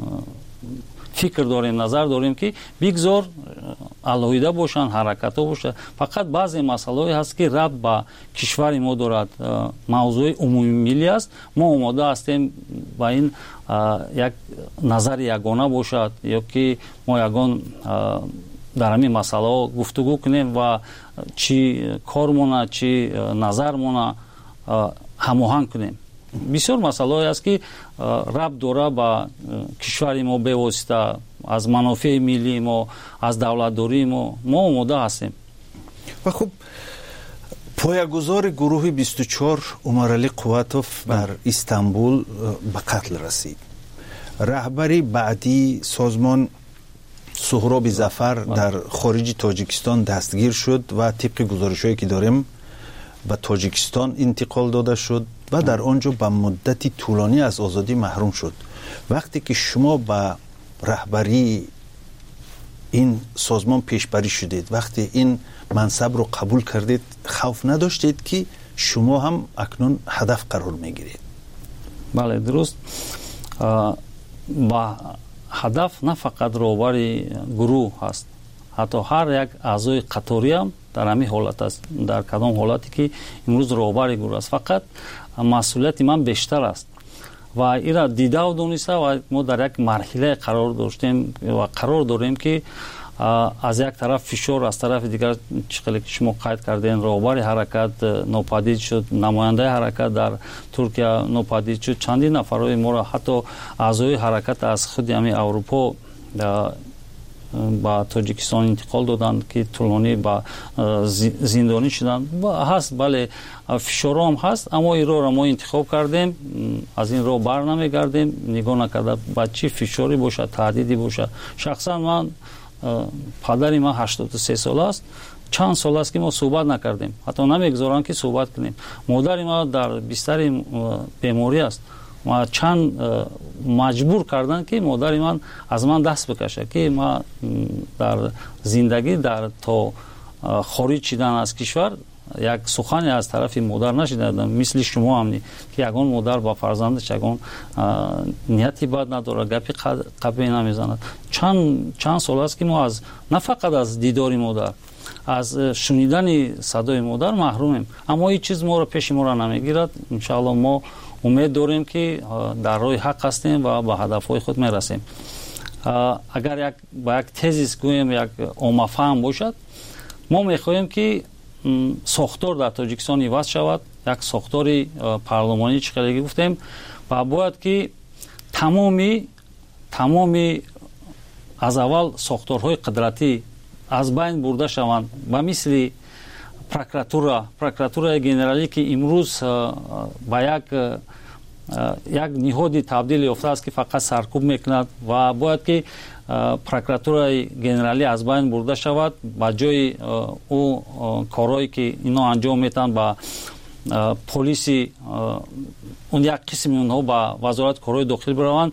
фикр дорем, назар дорем ки бигзор алоҳида бошанд, ҳаракатҳо бошанд. Фақат баъзе масъалаҳое ҳаст ки рабт ба кишвари мо дорад, мавзӯи умумимиллӣ аст. Мо омода ҳастем ба ин як назари ягона бошад ё ки мо ягон дар ҳамин масъалаҳо гуфтугӯ кунем ва чӣ кормона, чӣ назармона ҳамоҳанг кунем. бисёр масъалаҳое аст ки рабт дорад ба кишвари мо бевосита, аз манофеи миллии мо, аз давлатдории мо. Мо омода ҳастем. ва хуб, поягузори гурӯҳи бисту чор Умаралӣ Қувватов дар Истанбул ба қатл расид. раҳбари баъдии созмон Суҳроби Зафар дар хориҷи Тоҷикистон дастгир шуд ва тибқи гузоришҳое ки дорем ба Тоҷикистон интиқол дода шуд ва дар он ҷо ба муддати тӯлонӣ аз озодӣ маҳрум шуд. вақте ки шумо ба раҳбарии ин созмон пешбарӣ шудед, вақте ин мансабро қабул кардед, хавф надоштед ки шумо ҳам акнун ҳадаф қарор мегиред? бале, дуруст. ба ҳадаф на фақат роҳбари гурӯҳ ҳаст, ҳатто ҳар як аъзои қаторӣ ҳам дар ҳамин ҳолат аст, дар кадом ҳолате ки имрӯз роҳбари гурӯҳ аст. фақат масъулияти ман бештар аст ва ира дидау дониста ва мо дар як марҳилае қарор доштем ва қарор дорем ки аз як тараф фишор, аз тарафи дигар чӣ хеле ки шумо қайд кардем, роҳбари ҳаракат нопадид шуд, намояндаи ҳаракат дар Туркия нопадид шуд, чандин нафарои моро ҳатто аъзои ҳаракат аз худи ҳамин Аврупо ба Тоҷикистон интиқол доданд ки тӯлонӣ ба зиндонӣ шуданд. ҳаст, бале, фишорҳо ҳам ҳаст, аммо ин роҳро мо интихоб кардем, аз ин роҳ бар намегардем, нигоҳ накарда ба чӣ фишорӣ бошад, таҳдиди бошад. шахсан ман, падари ман ҳаштоду се сола аст, чанд сол аст ки мо суҳбат накардем, ҳатто намегузоранд ки суҳбат кунем. модари ман дар бистари беморӣ аст. ма чанд маҷбур кардан ки модари ман аз ман даст бикаша ки ман дар зиндагӣ дар то хориҷ шидан аз кишвар як сухане аз тарафи модар нашидам, мисли шумо ҳамни ки ягон модар ба фарзандаш ягон нияти бад надорад, гапи қабеҳ намезанад. чанд чанд сол аст ки мо аз на фақат аз дидори модар, аз шунидани садои модар маҳрумем, аммо ин чиз моро пеши моро намегирад. иншоалло мо умед дорем ки дар роҳи ҳақ ҳастем ва ба ҳадафҳои худ мерасем. агар як ба як тезис гӯем, як оммафаҳм бошад, мо мехоҳем ки сохтор дар Тоҷикистон иваз шавад, як сохтори парлумонӣ, чӣ хеле гуфтем, ва бояд ки тамоми тамоми аз аввал сохторҳои қудратӣ аз байн бурда шаванд, ба мисли прокуратура прокуратураи генералӣ ки имрӯз ба як як ниҳоди табдил ёфтааст ки фақат саркӯб мекунад ва бояд ки прокуратураи генералӣ аз байн бурда шавад, ба ҷои ӯ корҳое ки ино анҷом метаҳанд ба полиси он як қисми онҳо ба вазорати корҳои дохилӣ бираванд,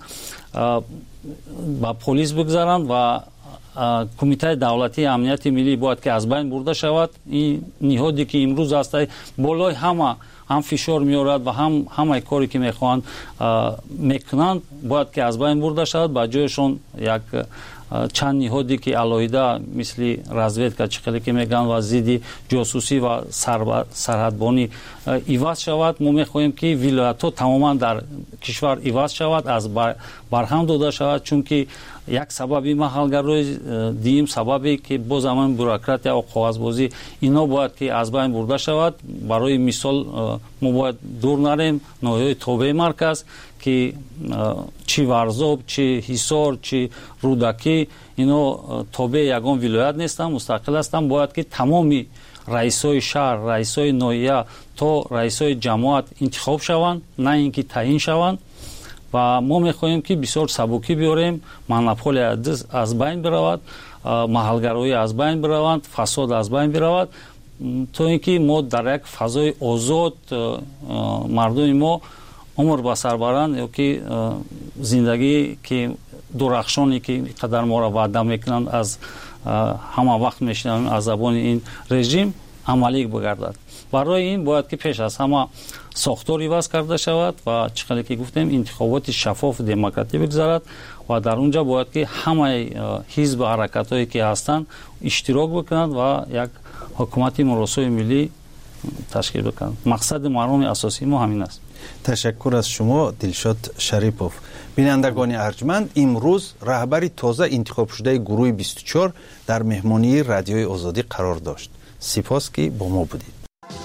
ба полис бигзаранд ва кумитаи давлатии амнияти миллӣ бояд ки аз байн бурда шавад. ин ниҳоде ки имрӯз аста болои ҳама ҳам фишор меорад ва ҳам ҳамаи коре ки мехоҳанд мекунанд бояд ки аз байн бурда шавад. ба ҷояшон як чанд ниҳоде ки алоҳида мисли разведка чихеле ки мегӯянд ва зидди ҷосусӣ ва сарҳадбонӣ иваз шавад. мо мехоҳем ки вилоятҳо тамоман дар кишвар иваз шавад, аз барҳам дода шавад, чунки як сабаби маҳалгарои диюм сабабе ки боз ҳаман бюрократия ва коғазбозӣ ино бояд ки аз байн бурда шавад. барои мисол мо бояд дур нарем ноҳияи тобеи марказ ки чи варзоб, чи ҳисор, чи рудакӣ ино тобеи ягон вилоят нестанд, мустақил ҳастанд. бояд ки тамоми раисои шаҳр, раисои ноҳия то раисои ҷамоат интихоб шаванд, на ин ки таъин шаванд. ва мо мехоҳем ки бисёр сабукӣ биёрем, монополия аз байн биравад, маҳалгароӣ аз байн бираванд, фасод аз байн биравад, то ин ки мо дар як фазои озод мардуми мо умр ба сар баранд, ё ки зиндагӣ ки дурахшоне ки қадар моро ваъда мекунанд аз ҳама вақт мешунавем аз забони ин режим амалӣ бигардад. барои ин бояд ки пеш аз ҳама сохтор иваз карда шавад ва чӣ қадр ки гуфтем интихоботи шаффоф демократӣ бигзарад ва дар он ҷо бояд ки ҳамаи ҳизбу ҳаракатҳое ки ҳастанд иштирок бикунанд ва як ҳукумати муросои миллӣ ташкил бикунанд. мақсади марҳуми асосии мо ҳамин аст. ташаккур аз шумо Дилшод Шарипов. бинандагони арҷманд, имрӯз раҳбари тоза интихобшудаи гурӯҳи бисту чор дар меҳмонии радиои Озодӣ қарор дошт. сипос ки бо мо будед.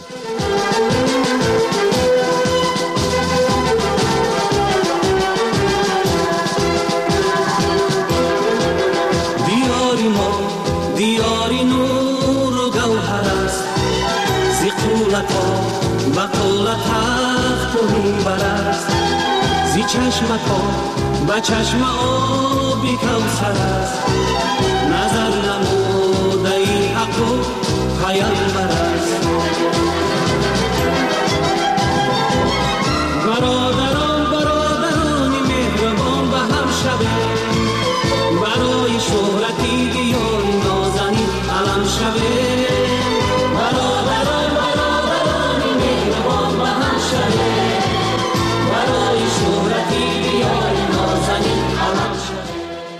چشمکا با چشم آبی کوثر است نظر نموده ای حق و پیامبر است برادران برادران مهربان به هم شبه برای شهرتی دیار نازنین علم شبه برادران برادران مهربان به هم شبه برای شهرتی دیار نازنین علم شبه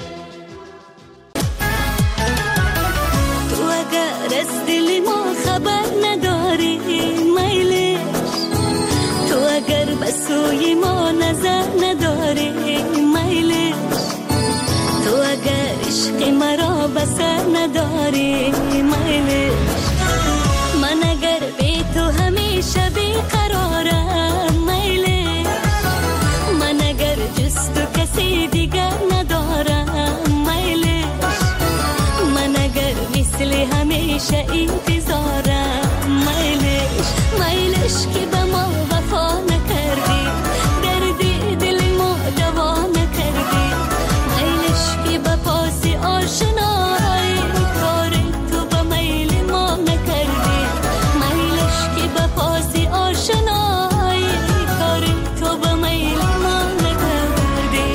تو اگر از دل ما خبر نداری میلش تو اگر به سوی ما نظر نداری میلش تو اگر عشق مرا بسر نداری میلش من اگر بی تو همیشه بیقرارم میلش من اگر جز تو کسی دیگر ندارم میلش من اگر مثل همیشه انتظارم میلش میلش که به ما وفا نکردی دردی دل ما دوا نکردی میلش که به پاس آشنایی کار تو به میل ما نکردی میلش که به پاس آشنایی کار تو به میل ما نکردی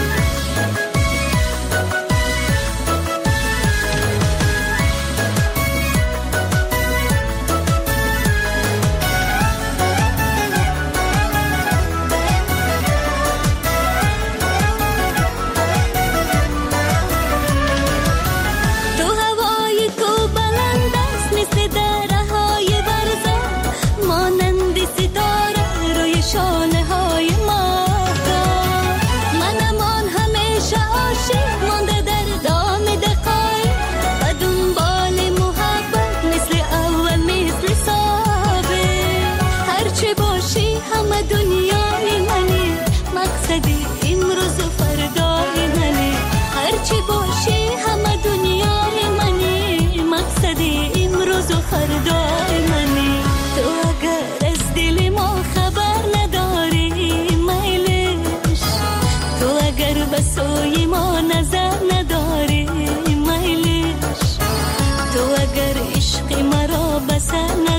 تو هوای تو بلند است مثل درهای برزخ مانند ستاره روی شانه های ماهتاب من امان همیشه عاشق مانده در دام دقایق و دنبال محبت مثل اول مثل سابق هرچه باشی همه دنیای منی مقصدی امروز و فردای منی هرچه باشی همه دنیای منی مقصدی امروز و فردای منی تو اگر از دل ما خبر نداری میلش تو اگر به سوی ما نظر نداری گر عشق مرا بسنه